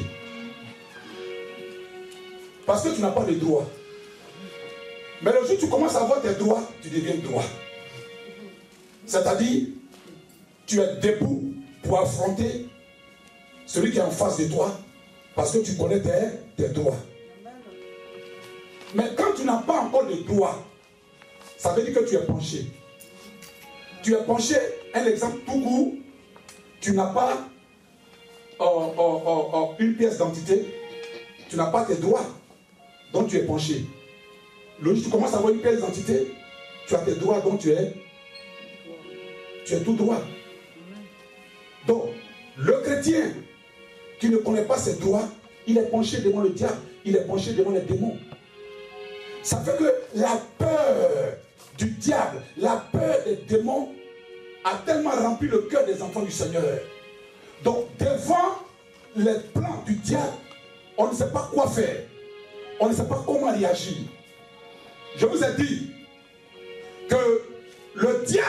Parce que tu n'as pas de droit. Mais le jour où tu commences à avoir tes droits, tu deviens droit. C'est-à-dire, tu es debout pour affronter celui qui est en face de toi, parce que tu connais tes, tes droits. Mais quand tu n'as pas encore de droits, ça veut dire que tu es penché. Tu es penché, un exemple tout court, tu n'as pas oh, oh, oh, oh, une pièce d'identité, tu n'as pas tes droits, donc tu es penché. Le jour où tu commences à avoir une pièce d'identité, tu as tes droits, donc tu es, tu es tout droit. Donc, le chrétien qui ne connaît pas ses droits, il est penché devant le diable, il est penché devant les démons. Ça fait que la peur du diable, la peur des démons a tellement rempli le cœur des enfants du Seigneur. Donc, devant les plans du diable, on ne sait pas quoi faire. On ne sait pas comment réagir. Je vous ai dit que le diable,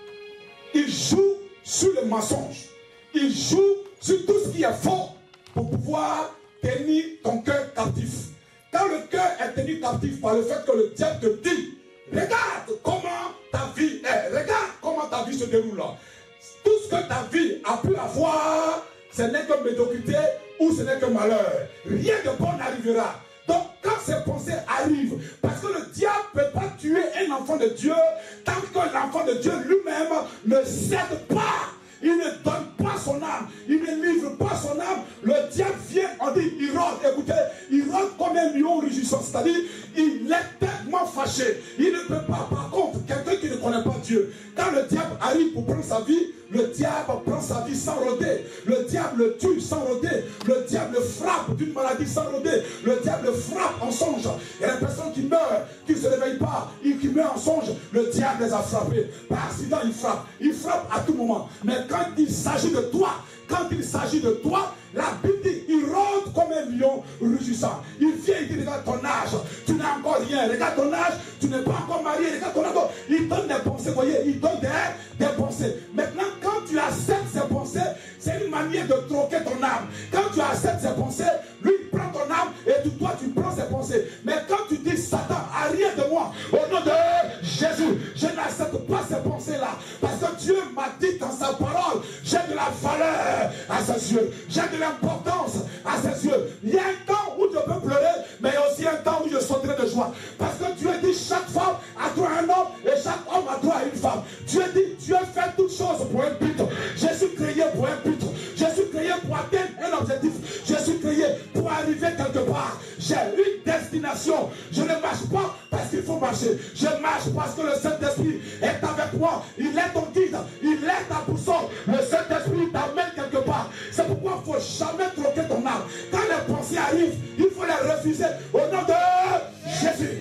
il joue sur le mensonge. Il joue sur tout ce qui est faux pour pouvoir tenir ton cœur captif. Quand le cœur est tenu captif par le fait que le diable te dit, regarde comment ta vie est, regarde comment ta vie se déroule. Tout ce que ta vie a pu avoir, ce n'est que médiocrité ou ce n'est que malheur. Rien de bon n'arrivera. Donc quand ces pensées arrivent, parce que le diable ne peut pas tuer un enfant de Dieu tant que l'enfant de Dieu lui-même ne cède pas. Il ne donne pas son âme, il ne livre pas son âme. Le diable vient, on dit, il rôde, écoutez, il rôde comme un lion rugissant, c'est-à-dire, il est tellement fâché. Il ne peut pas, par contre, quelqu'un qui ne connaît pas Dieu, quand le diable arrive pour prendre sa vie, le diable prend sa vie sans rôder. Le diable le tue sans rôder. Le diable le frappe d'une maladie sans rôder. Le diable le frappe en songe. Il y a des personnes qui meurent, qui ne se réveillent pas, et qui meurent en songe. Le diable les a frappés. Par accident, il frappe. Il frappe à tout moment. Mais quand il s'agit de toi, quand il s'agit de toi, la Bible dit, il rôde comme un lion rugissant. Il vient, il dit, regarde ton âge, tu n'as encore rien. Regarde ton âge, tu n'es pas encore marié. Regarde ton âge. Il donne des pensées, vous voyez, il donne des, des pensées. Maintenant, quand tu acceptes ces pensées, c'est une manière de troquer ton âme. Quand tu acceptes ces pensées, lui, il prend ton âme et tu, toi, tu prends ses pensées. Mais quand tu dis, Satan, arrière de moi, au nom de Jésus, je n'accepte pas ces pensées-là. Parce que Dieu m'a dit dans sa parole, j'ai de la valeur à ses yeux. J'ai de l'importance à ses yeux. Il y a un temps où je peux pleurer, mais il y a aussi un temps où je sauterai de joie. Parce que Dieu dit, chaque femme a droit à un homme et chaque homme a droit à une femme. Dieu dit, Dieu fait toutes choses pour un but. Je suis créé pour un but. Je suis créé pour atteindre un objectif. Je suis créé pour arriver quelque part. J'ai une destination. Je ne marche pas parce qu'il faut marcher. Je marche parce que le Saint-Esprit est avec moi. Il est ton guide. Il est ta boussole. Le Saint-Esprit t'amène quelque part. C'est pourquoi il ne faut jamais troquer ton âme. Quand les pensées arrivent, il faut les refuser au nom de Jésus.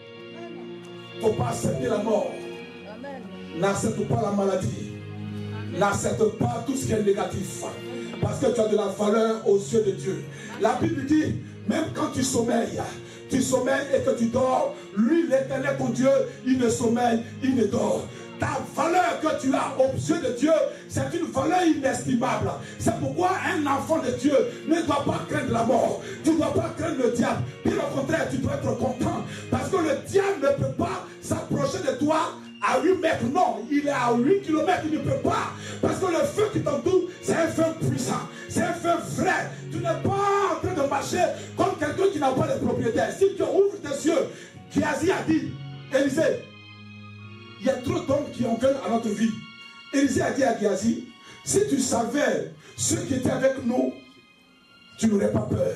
Il ne faut pas accepter la mort. N'accepte pas la maladie. N'accepte pas tout ce qui est négatif. Parce que tu as de la valeur aux yeux de Dieu. La Bible dit, même quand tu sommeilles, tu sommeilles et que tu dors, lui, l'Éternel, ton Dieu, il ne sommeille, il ne dort. Ta valeur que tu as aux yeux de Dieu, c'est une valeur inestimable. C'est pourquoi un enfant de Dieu ne doit pas craindre la mort. Tu ne dois pas craindre le diable. Puis au contraire, tu dois être content. Parce que le diable ne peut pas s'approcher de toi à huit mètres. Non, il est à huit kilomètres, il ne peut pas. Parce que le feu qui t'entoure, c'est un feu puissant. C'est un feu vrai. Tu n'es pas en train de marcher comme quelqu'un qui n'a pas de propriétaire. Si tu ouvres tes yeux, Géasi a dit, Élisée, il y a trop d'hommes qui en veulent à notre vie. Élisée a dit à Géasi, si tu savais ceux qui étaient avec nous, tu n'aurais pas peur.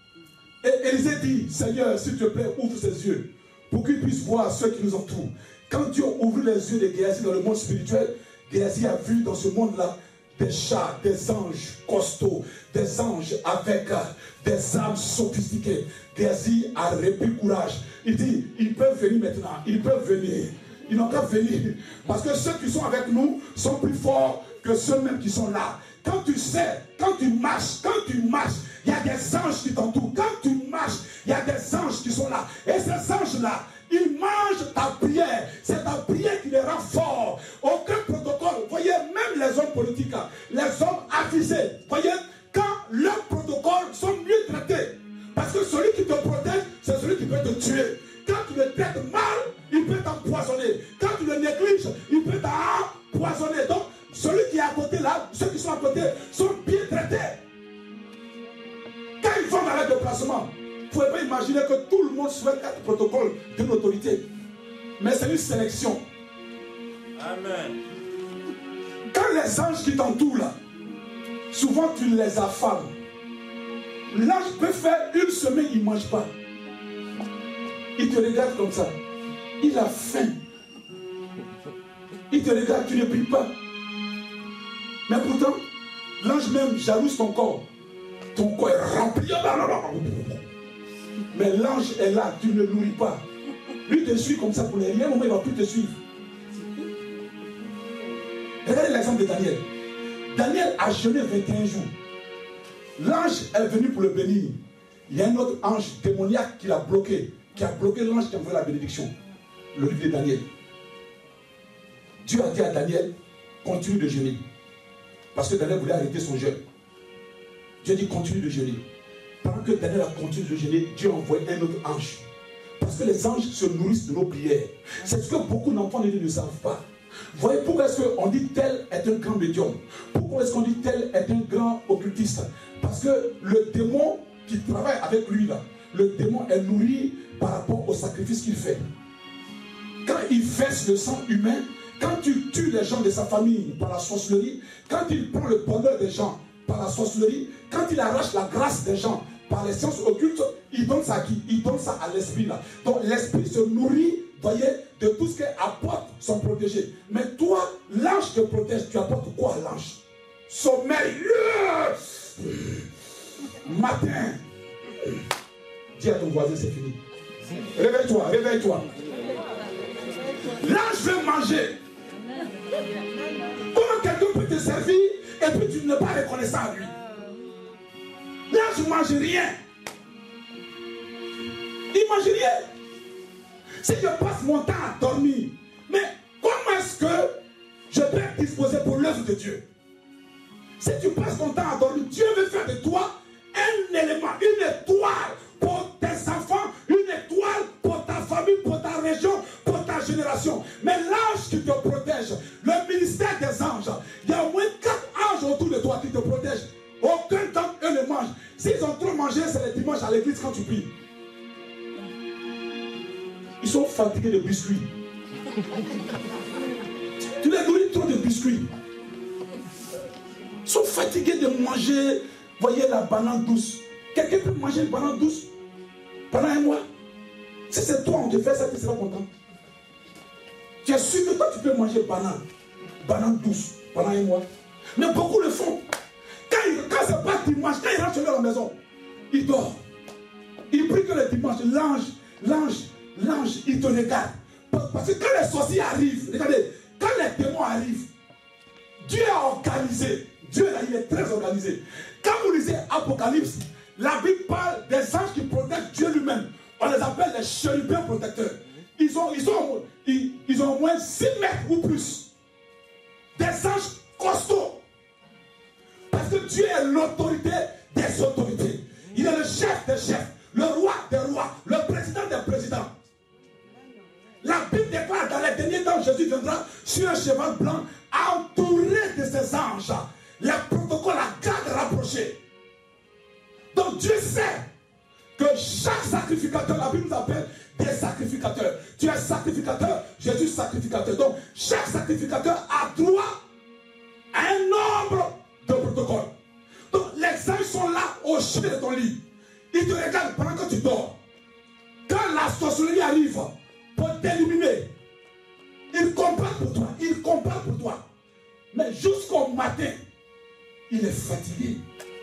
Et Élisée dit, Seigneur, s'il te plaît, ouvre ses yeux pour qu'il puisse voir ceux qui nous entourent. Quand Dieu ouvre les yeux de Géasi dans le monde spirituel, Géasi a vu dans ce monde-là des chats, des anges costauds, des anges avec euh, des âmes sophistiquées. Géasi a repris courage. Il dit, ils peuvent venir maintenant, ils peuvent venir. Ils n'ont qu'à venir. Parce que ceux qui sont avec nous sont plus forts que ceux-mêmes qui sont là. Quand tu sais, quand tu marches, quand tu marches, il y a des anges qui t'entourent. Quand tu marches, il y a des anges qui sont là. Et ces anges-là, ils mangent ta prière. C'est ta prière qui les rend forts. Aucun protocole. Voyez, même les hommes politiques, les hommes avisés, voyez, quand leurs protocoles sont mieux traités. Parce que celui qui te protège, c'est celui qui peut te tuer. Quand tu le traites mal, il peut t'empoisonner. Quand tu le négliges, il peut t'empoisonner. Donc, celui qui est à côté là, ceux qui sont à côté, sont bien traités. Quand ils vont dans le déplacement, vous ne pouvez pas imaginer que tout le monde souhaite être protocole d'une autorité. Mais c'est une sélection. Amen. Quand les anges qui t'entourent là, souvent tu les affames. L'ange peut faire une semaine, il ne mange pas. Il te regarde comme ça. Il a faim. Il te regarde, tu ne pries pas. Mais pourtant, L'ange même jalouse ton corps. Ton corps est rempli. Mais l'ange est là, tu ne le nourris pas. Lui te suit comme ça pour les rien, au moment il ne va plus te suivre. Regardez l'exemple de Daniel. Daniel a jeûné vingt et un jours. L'ange est venu pour le bénir. Il y a un autre ange démoniaque qui l'a bloqué, qui a bloqué l'ange qui a envoyé la bénédiction. Le livre de Daniel. Dieu a dit à Daniel, continue de jeûner. Parce que Daniel voulait arrêter son jeûne. Dieu dit, continue de jeûner. Pendant que Daniel a continué de jeûner, Dieu a envoyé un autre ange. Parce que les anges se nourrissent de nos prières. C'est ce que beaucoup d'enfants de Dieu ne savent pas. Vous voyez pourquoi est-ce qu'on dit tel est un grand médium? Pourquoi est-ce qu'on dit tel est un grand occultiste? Parce que le démon qui travaille avec lui là, le démon est nourri par rapport au sacrifice qu'il fait. Quand il verse le sang humain, quand tu tues les gens de sa famille par la sorcellerie, quand il prend le bonheur des gens par la sorcellerie, quand il arrache la grâce des gens par les sciences occultes, il donne ça à qui? Il donne ça à l'esprit là. Donc l'esprit se nourrit, voyez, de tout ce qu'apporte son protégé. Mais toi, l'ange te protège. Tu apportes quoi à l'ange? Sommeil. Matin. Dis à ton voisin, c'est fini. Réveille-toi, réveille-toi. L'ange veut manger. Comment quelqu'un peut te servir et puis tu n'es pas reconnaissant à lui? L'ange ne mange rien. Il ne mange rien. Si je passe mon temps à dormir, mais comment est-ce que je peux être disposé pour l'œuvre de Dieu? Si tu passes ton temps à dormir, Dieu veut faire de toi un élément, une étoile pour tes enfants, une étoile pour ta famille, pour ta région, pour ta génération. Mais l'ange qui te protège, le ministère des anges, il y a au moins quatre anges autour de toi qui te protègent. Aucun d'entre eux ne mange. S'ils ont trop mangé, c'est le dimanche à l'église quand tu pries. Ils sont fatigués de biscuits. Tu les nourris trop de biscuits. Ils sont fatigués de manger, voyez, la banane douce. Quelqu'un peut manger une banane douce pendant un mois? Si c'est toi, on te fait ça, tu seras content. Tu es sûr que toi, tu peux manger banane, banane douce pendant un mois. Mais beaucoup le font. Quand, quand c'est pas dimanche, quand ils rentrent chez eux à la maison, ils dorment. Ils prient que le dimanche, l'ange, l'ange, l'ange, il te regarde. Parce que quand les sorciers arrivent, regardez, quand les démons arrivent, Dieu a organisé. Dieu là, il est très organisé. Quand vous lisez Apocalypse, la Bible parle des anges qui protègent Dieu lui-même. On les appelle les chérubins protecteurs. Ils ont, ils ont, ils, ils ont au moins six mètres ou plus. Des anges costauds. Parce que Dieu est l'autorité des autorités. Il est le chef des chefs, le roi des rois, le président des présidents. La Bible déclare dans les derniers temps, Jésus viendra sur un cheval blanc, entouré de ses anges. Les protocoles, la garde rapprochée. Donc Dieu sait que chaque sacrificateur, la Bible nous appelle des sacrificateurs. Tu es sacrificateur, Jésus sacrificateur. Donc chaque sacrificateur a droit à un nombre de protocoles. Donc les anges sont là au chevet de ton lit. Ils te regardent pendant que tu dors. Quand la sorcellerie arrive pour t'éliminer, ils combattent pour toi, ils combattent pour toi. Mais jusqu'au matin, il est fatigué.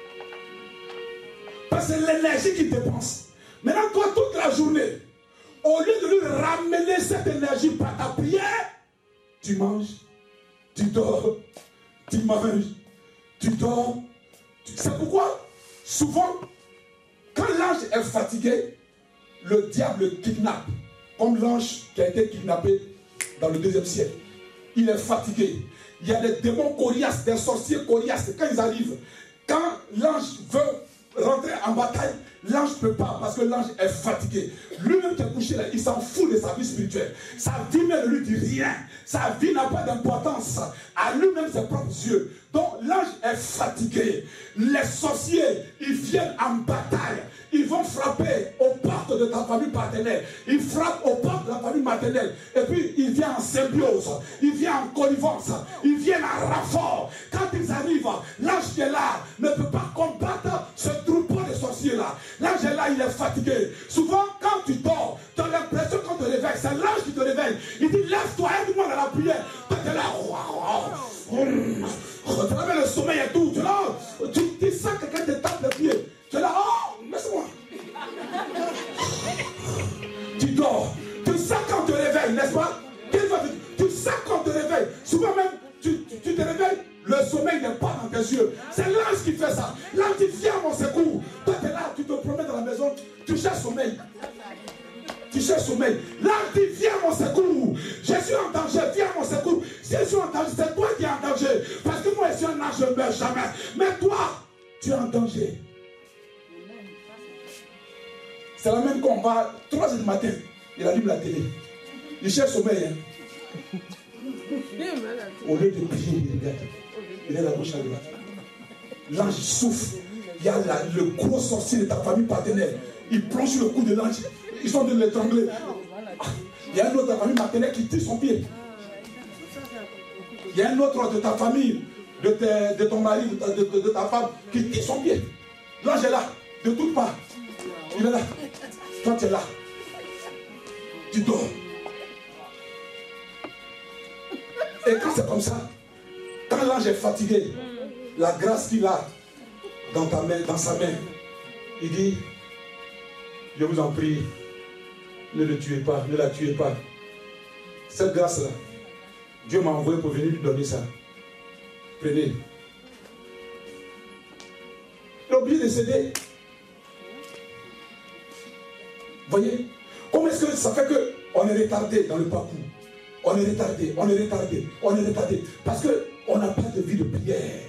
Parce que c'est l'énergie qu'il dépense. Maintenant, toi, toute la journée, au lieu de lui ramener cette énergie par ta prière, tu manges, tu dors, tu manges, tu dors. Tu... C'est pourquoi, souvent, quand l'ange est fatigué, le diable le kidnappe. Comme l'ange qui a été kidnappé dans le deuxième siècle. Il est fatigué. Il y a des démons coriaces, des sorciers coriaces. Quand ils arrivent, quand l'ange veut rentrer en bataille, l'ange ne peut pas parce que l'ange est fatigué. Lui-même qui est couché là, il s'en fout de sa vie spirituelle. Sa vie ne lui dit rien. Sa vie n'a pas d'importance. À lui-même ses propres yeux. Donc l'ange est fatigué. Les sorciers, ils viennent en bataille. Ils vont frapper aux portes de ta famille paternelle. Ils frappent aux portes de la famille maternelle. Et puis, ils viennent en symbiose. Ils viennent en connivence. Ils viennent en renfort. Quand ils arrivent, l'ange qui est là ne peut pas combattre ce troupeau de sorciers-là. L'ange est là, il est fatigué. Souvent, quand tu dors, tu as l'impression qu'on te réveille. C'est l'ange qui te réveille. Il dit, lève-toi, aide-moi dans la prière. Toi, tu es là. Tu avais le sommeil et tout. Tu es là. Souvent même, tu, tu, tu te réveilles, le sommeil n'est pas dans tes yeux. C'est l'ange qui fait ça. L'ange dit, viens à mon secours. Toi, tu es là, tu te promènes dans la maison, tu cherches sommeil. Tu cherches sommeil. L'ange dit, viens à mon secours. Je suis en danger, viens à mon secours. Si je suis en danger, c'est toi qui es en danger. Parce que moi, je suis un ange, je ne meurs jamais. Mais toi, tu es en danger. C'est la même qu'on va, trois heures du matin, il allume la télé. Il cherche sommeil. Hein. Au lieu de prier, il regarde. Il est la bouche à droite. L'ange souffle. Il y a la, le gros sorcier de ta famille partenaire. Il plonge sur le cou de l'ange. Ils sont en train de l'étrangler. Il y a un autre de ta famille partenaire qui tire son pied. Il y a un autre de ta famille, de, te, de ton mari, de ta, de, de, de ta femme, qui tire son pied. L'ange est là, de toutes parts. Il est là. Toi, tu es là. Tu dors. Et quand c'est comme ça, quand l'ange est fatigué, la grâce qu'il a dans ta main, dans sa main, il dit, je vous en prie, ne le tuez pas, ne la tuez pas. Cette grâce-là, Dieu m'a envoyé pour venir lui donner ça. Prenez. Il a oublié de céder. Voyez, comment est-ce que ça fait qu'on est retardé dans le parcours? On est retardé, on est retardé, on est retardé. Parce qu'on n'a pas de vie de prière.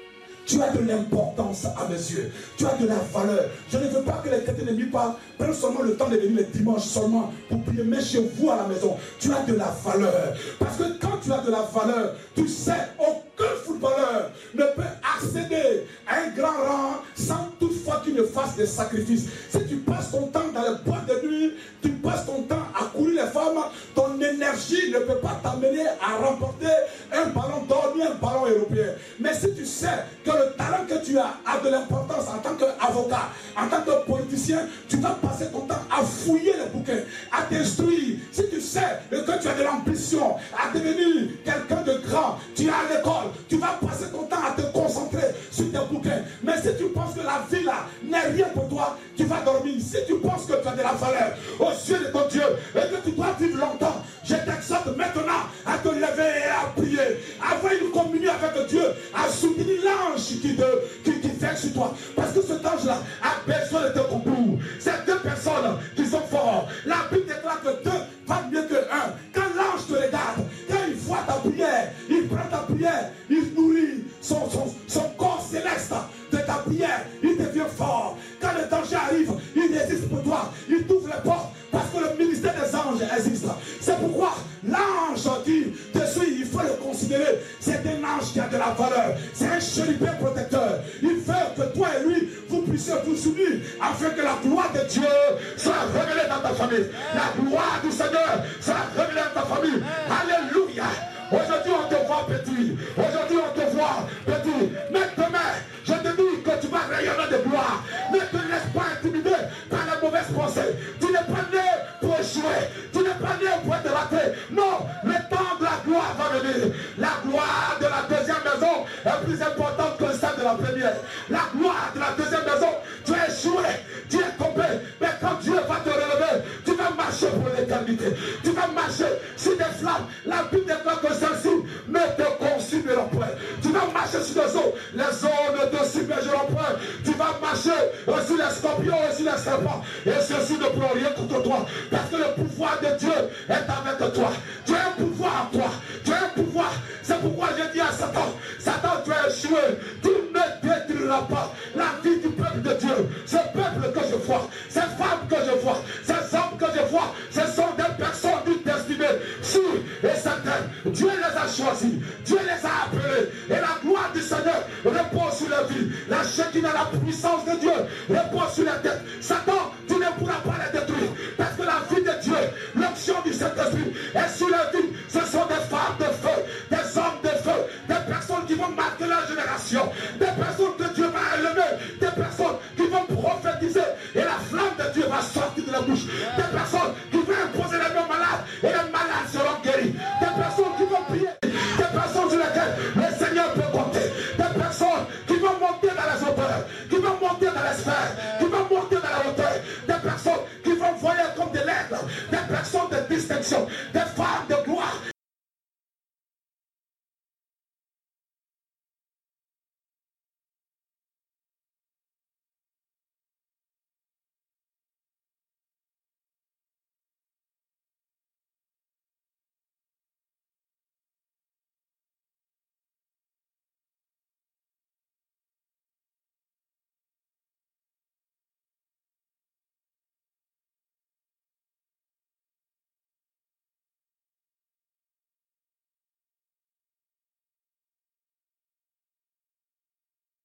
Tu as de l'importance à mes yeux. Tu as de la valeur. Je ne veux pas que les chrétiens ne pas prennent seulement le temps de venir le dimanche seulement pour prier, mais chez vous à la maison. Tu as de la valeur. Parce que quand tu as de la valeur, tu sais, aucun footballeur ne peut accéder à un grand rang sans toutefois qu'il ne fasse des sacrifices. Si tu passes ton temps dans les boîtes de nuit, tu passes ton temps à courir les femmes, ton énergie ne peut pas t'amener à remporter un ballon d'or ni un ballon européen. Mais si tu sais que le talent que tu as a de l'importance en tant qu'avocat, en tant que politicien, tu vas passer ton temps à fouiller les bouquins, à t'instruire. Si tu sais que tu as de l'ambition à devenir quelqu'un de grand, tu es à l'école, tu vas passer ton temps à te concentrer sur tes bouquins. Mais si tu penses que la vie là n'est rien pour toi, tu vas dormir. Si tu penses que tu as de la valeur aux yeux de ton Dieu et que tu dois vivre longtemps, je t'exhorte maintenant à te lever et à prier, à avoir une communion avec Dieu, à soutenir l'ange qui, te, qui, qui fait sur toi. Parce que cet ange-là a besoin de te concours. C'est deux personnes qui sont fortes. La Bible déclare que deux valent mieux que un. Quand l'ange te regarde, quand il voit ta prière, il prend ta prière, il nourrit son, son, son corps céleste de ta prière, il devient fort. Quand le danger arrive, il résiste pour toi, il t'ouvre les portes. Parce que le ministère des anges existe. C'est pourquoi l'ange qui te suit, il faut le considérer. C'est un ange qui a de la valeur. C'est un chérubin protecteur. Il veut que toi et lui, vous puissiez vous unir afin que la gloire de Dieu soit révélée dans ta famille. La gloire du Seigneur soit révélée dans ta famille. Alléluia. Aujourd'hui on te voit petit. Aujourd'hui on te voit petit. Mais demain, je te dis que tu vas rayonner de gloire. Ne te laisse pas intimider par les mauvaises pensées. Tu n'es pas né pour échouer. Tu n'es pas né pour être raté. Non, le temps de la gloire va venir. La gloire de la deuxième maison est plus importante que celle de la première. La gloire de la deuxième maison, tu as échoué, tu es tombé. Mais quand Dieu va te relever, tu vas marcher pour l'éternité. Tu vas marcher sur des flammes. La Bible déclare que celle-ci ne te consumeront point. Tu vas marcher sur des eaux. Les eaux ne te submergeront point. Tu vas marcher sur les scorpions et sur les serpents. Et ceux-ci ne pourront rien contre toi. Parce que le pouvoir de Dieu est avec toi. Tu as un pouvoir en toi. Tu as un pouvoir. C'est pourquoi j'ai dit à Satan, Satan, tu as échoué. Tu ne détruiras pas la vie du peuple de Dieu. Ce peuple que je vois, ces femmes que je vois, ces hommes que je vois, ce sont des personnes d'une destinée sûre et certaine. Dieu les a choisis. Dieu les a appelés. Et la gloire du Seigneur repose sur la vie. La Shekinah, la puissance de Dieu repose sur la tête. Satan, tu ne pourras pas les détruire. Parce que la vie de Dieu, l'onction du Saint-Esprit est sur la vie. Ce sont des femmes de feu, des hommes de feu, des personnes qui vont marquer la génération, des personnes que Dieu va élever, des personnes qui vont prophétiser et la flamme de Dieu va sortir de la bouche, des personnes qui vont imposer les mains malades et les malades seront guéris, des personnes qui vont prier, des personnes sur lesquelles le Seigneur peut compter, des personnes qui vont monter dans les hauteurs, qui vont monter dans les sphères, qui vont monter dans la hauteur, des personnes qui vont voler comme des lettres, des personnes de distinction, des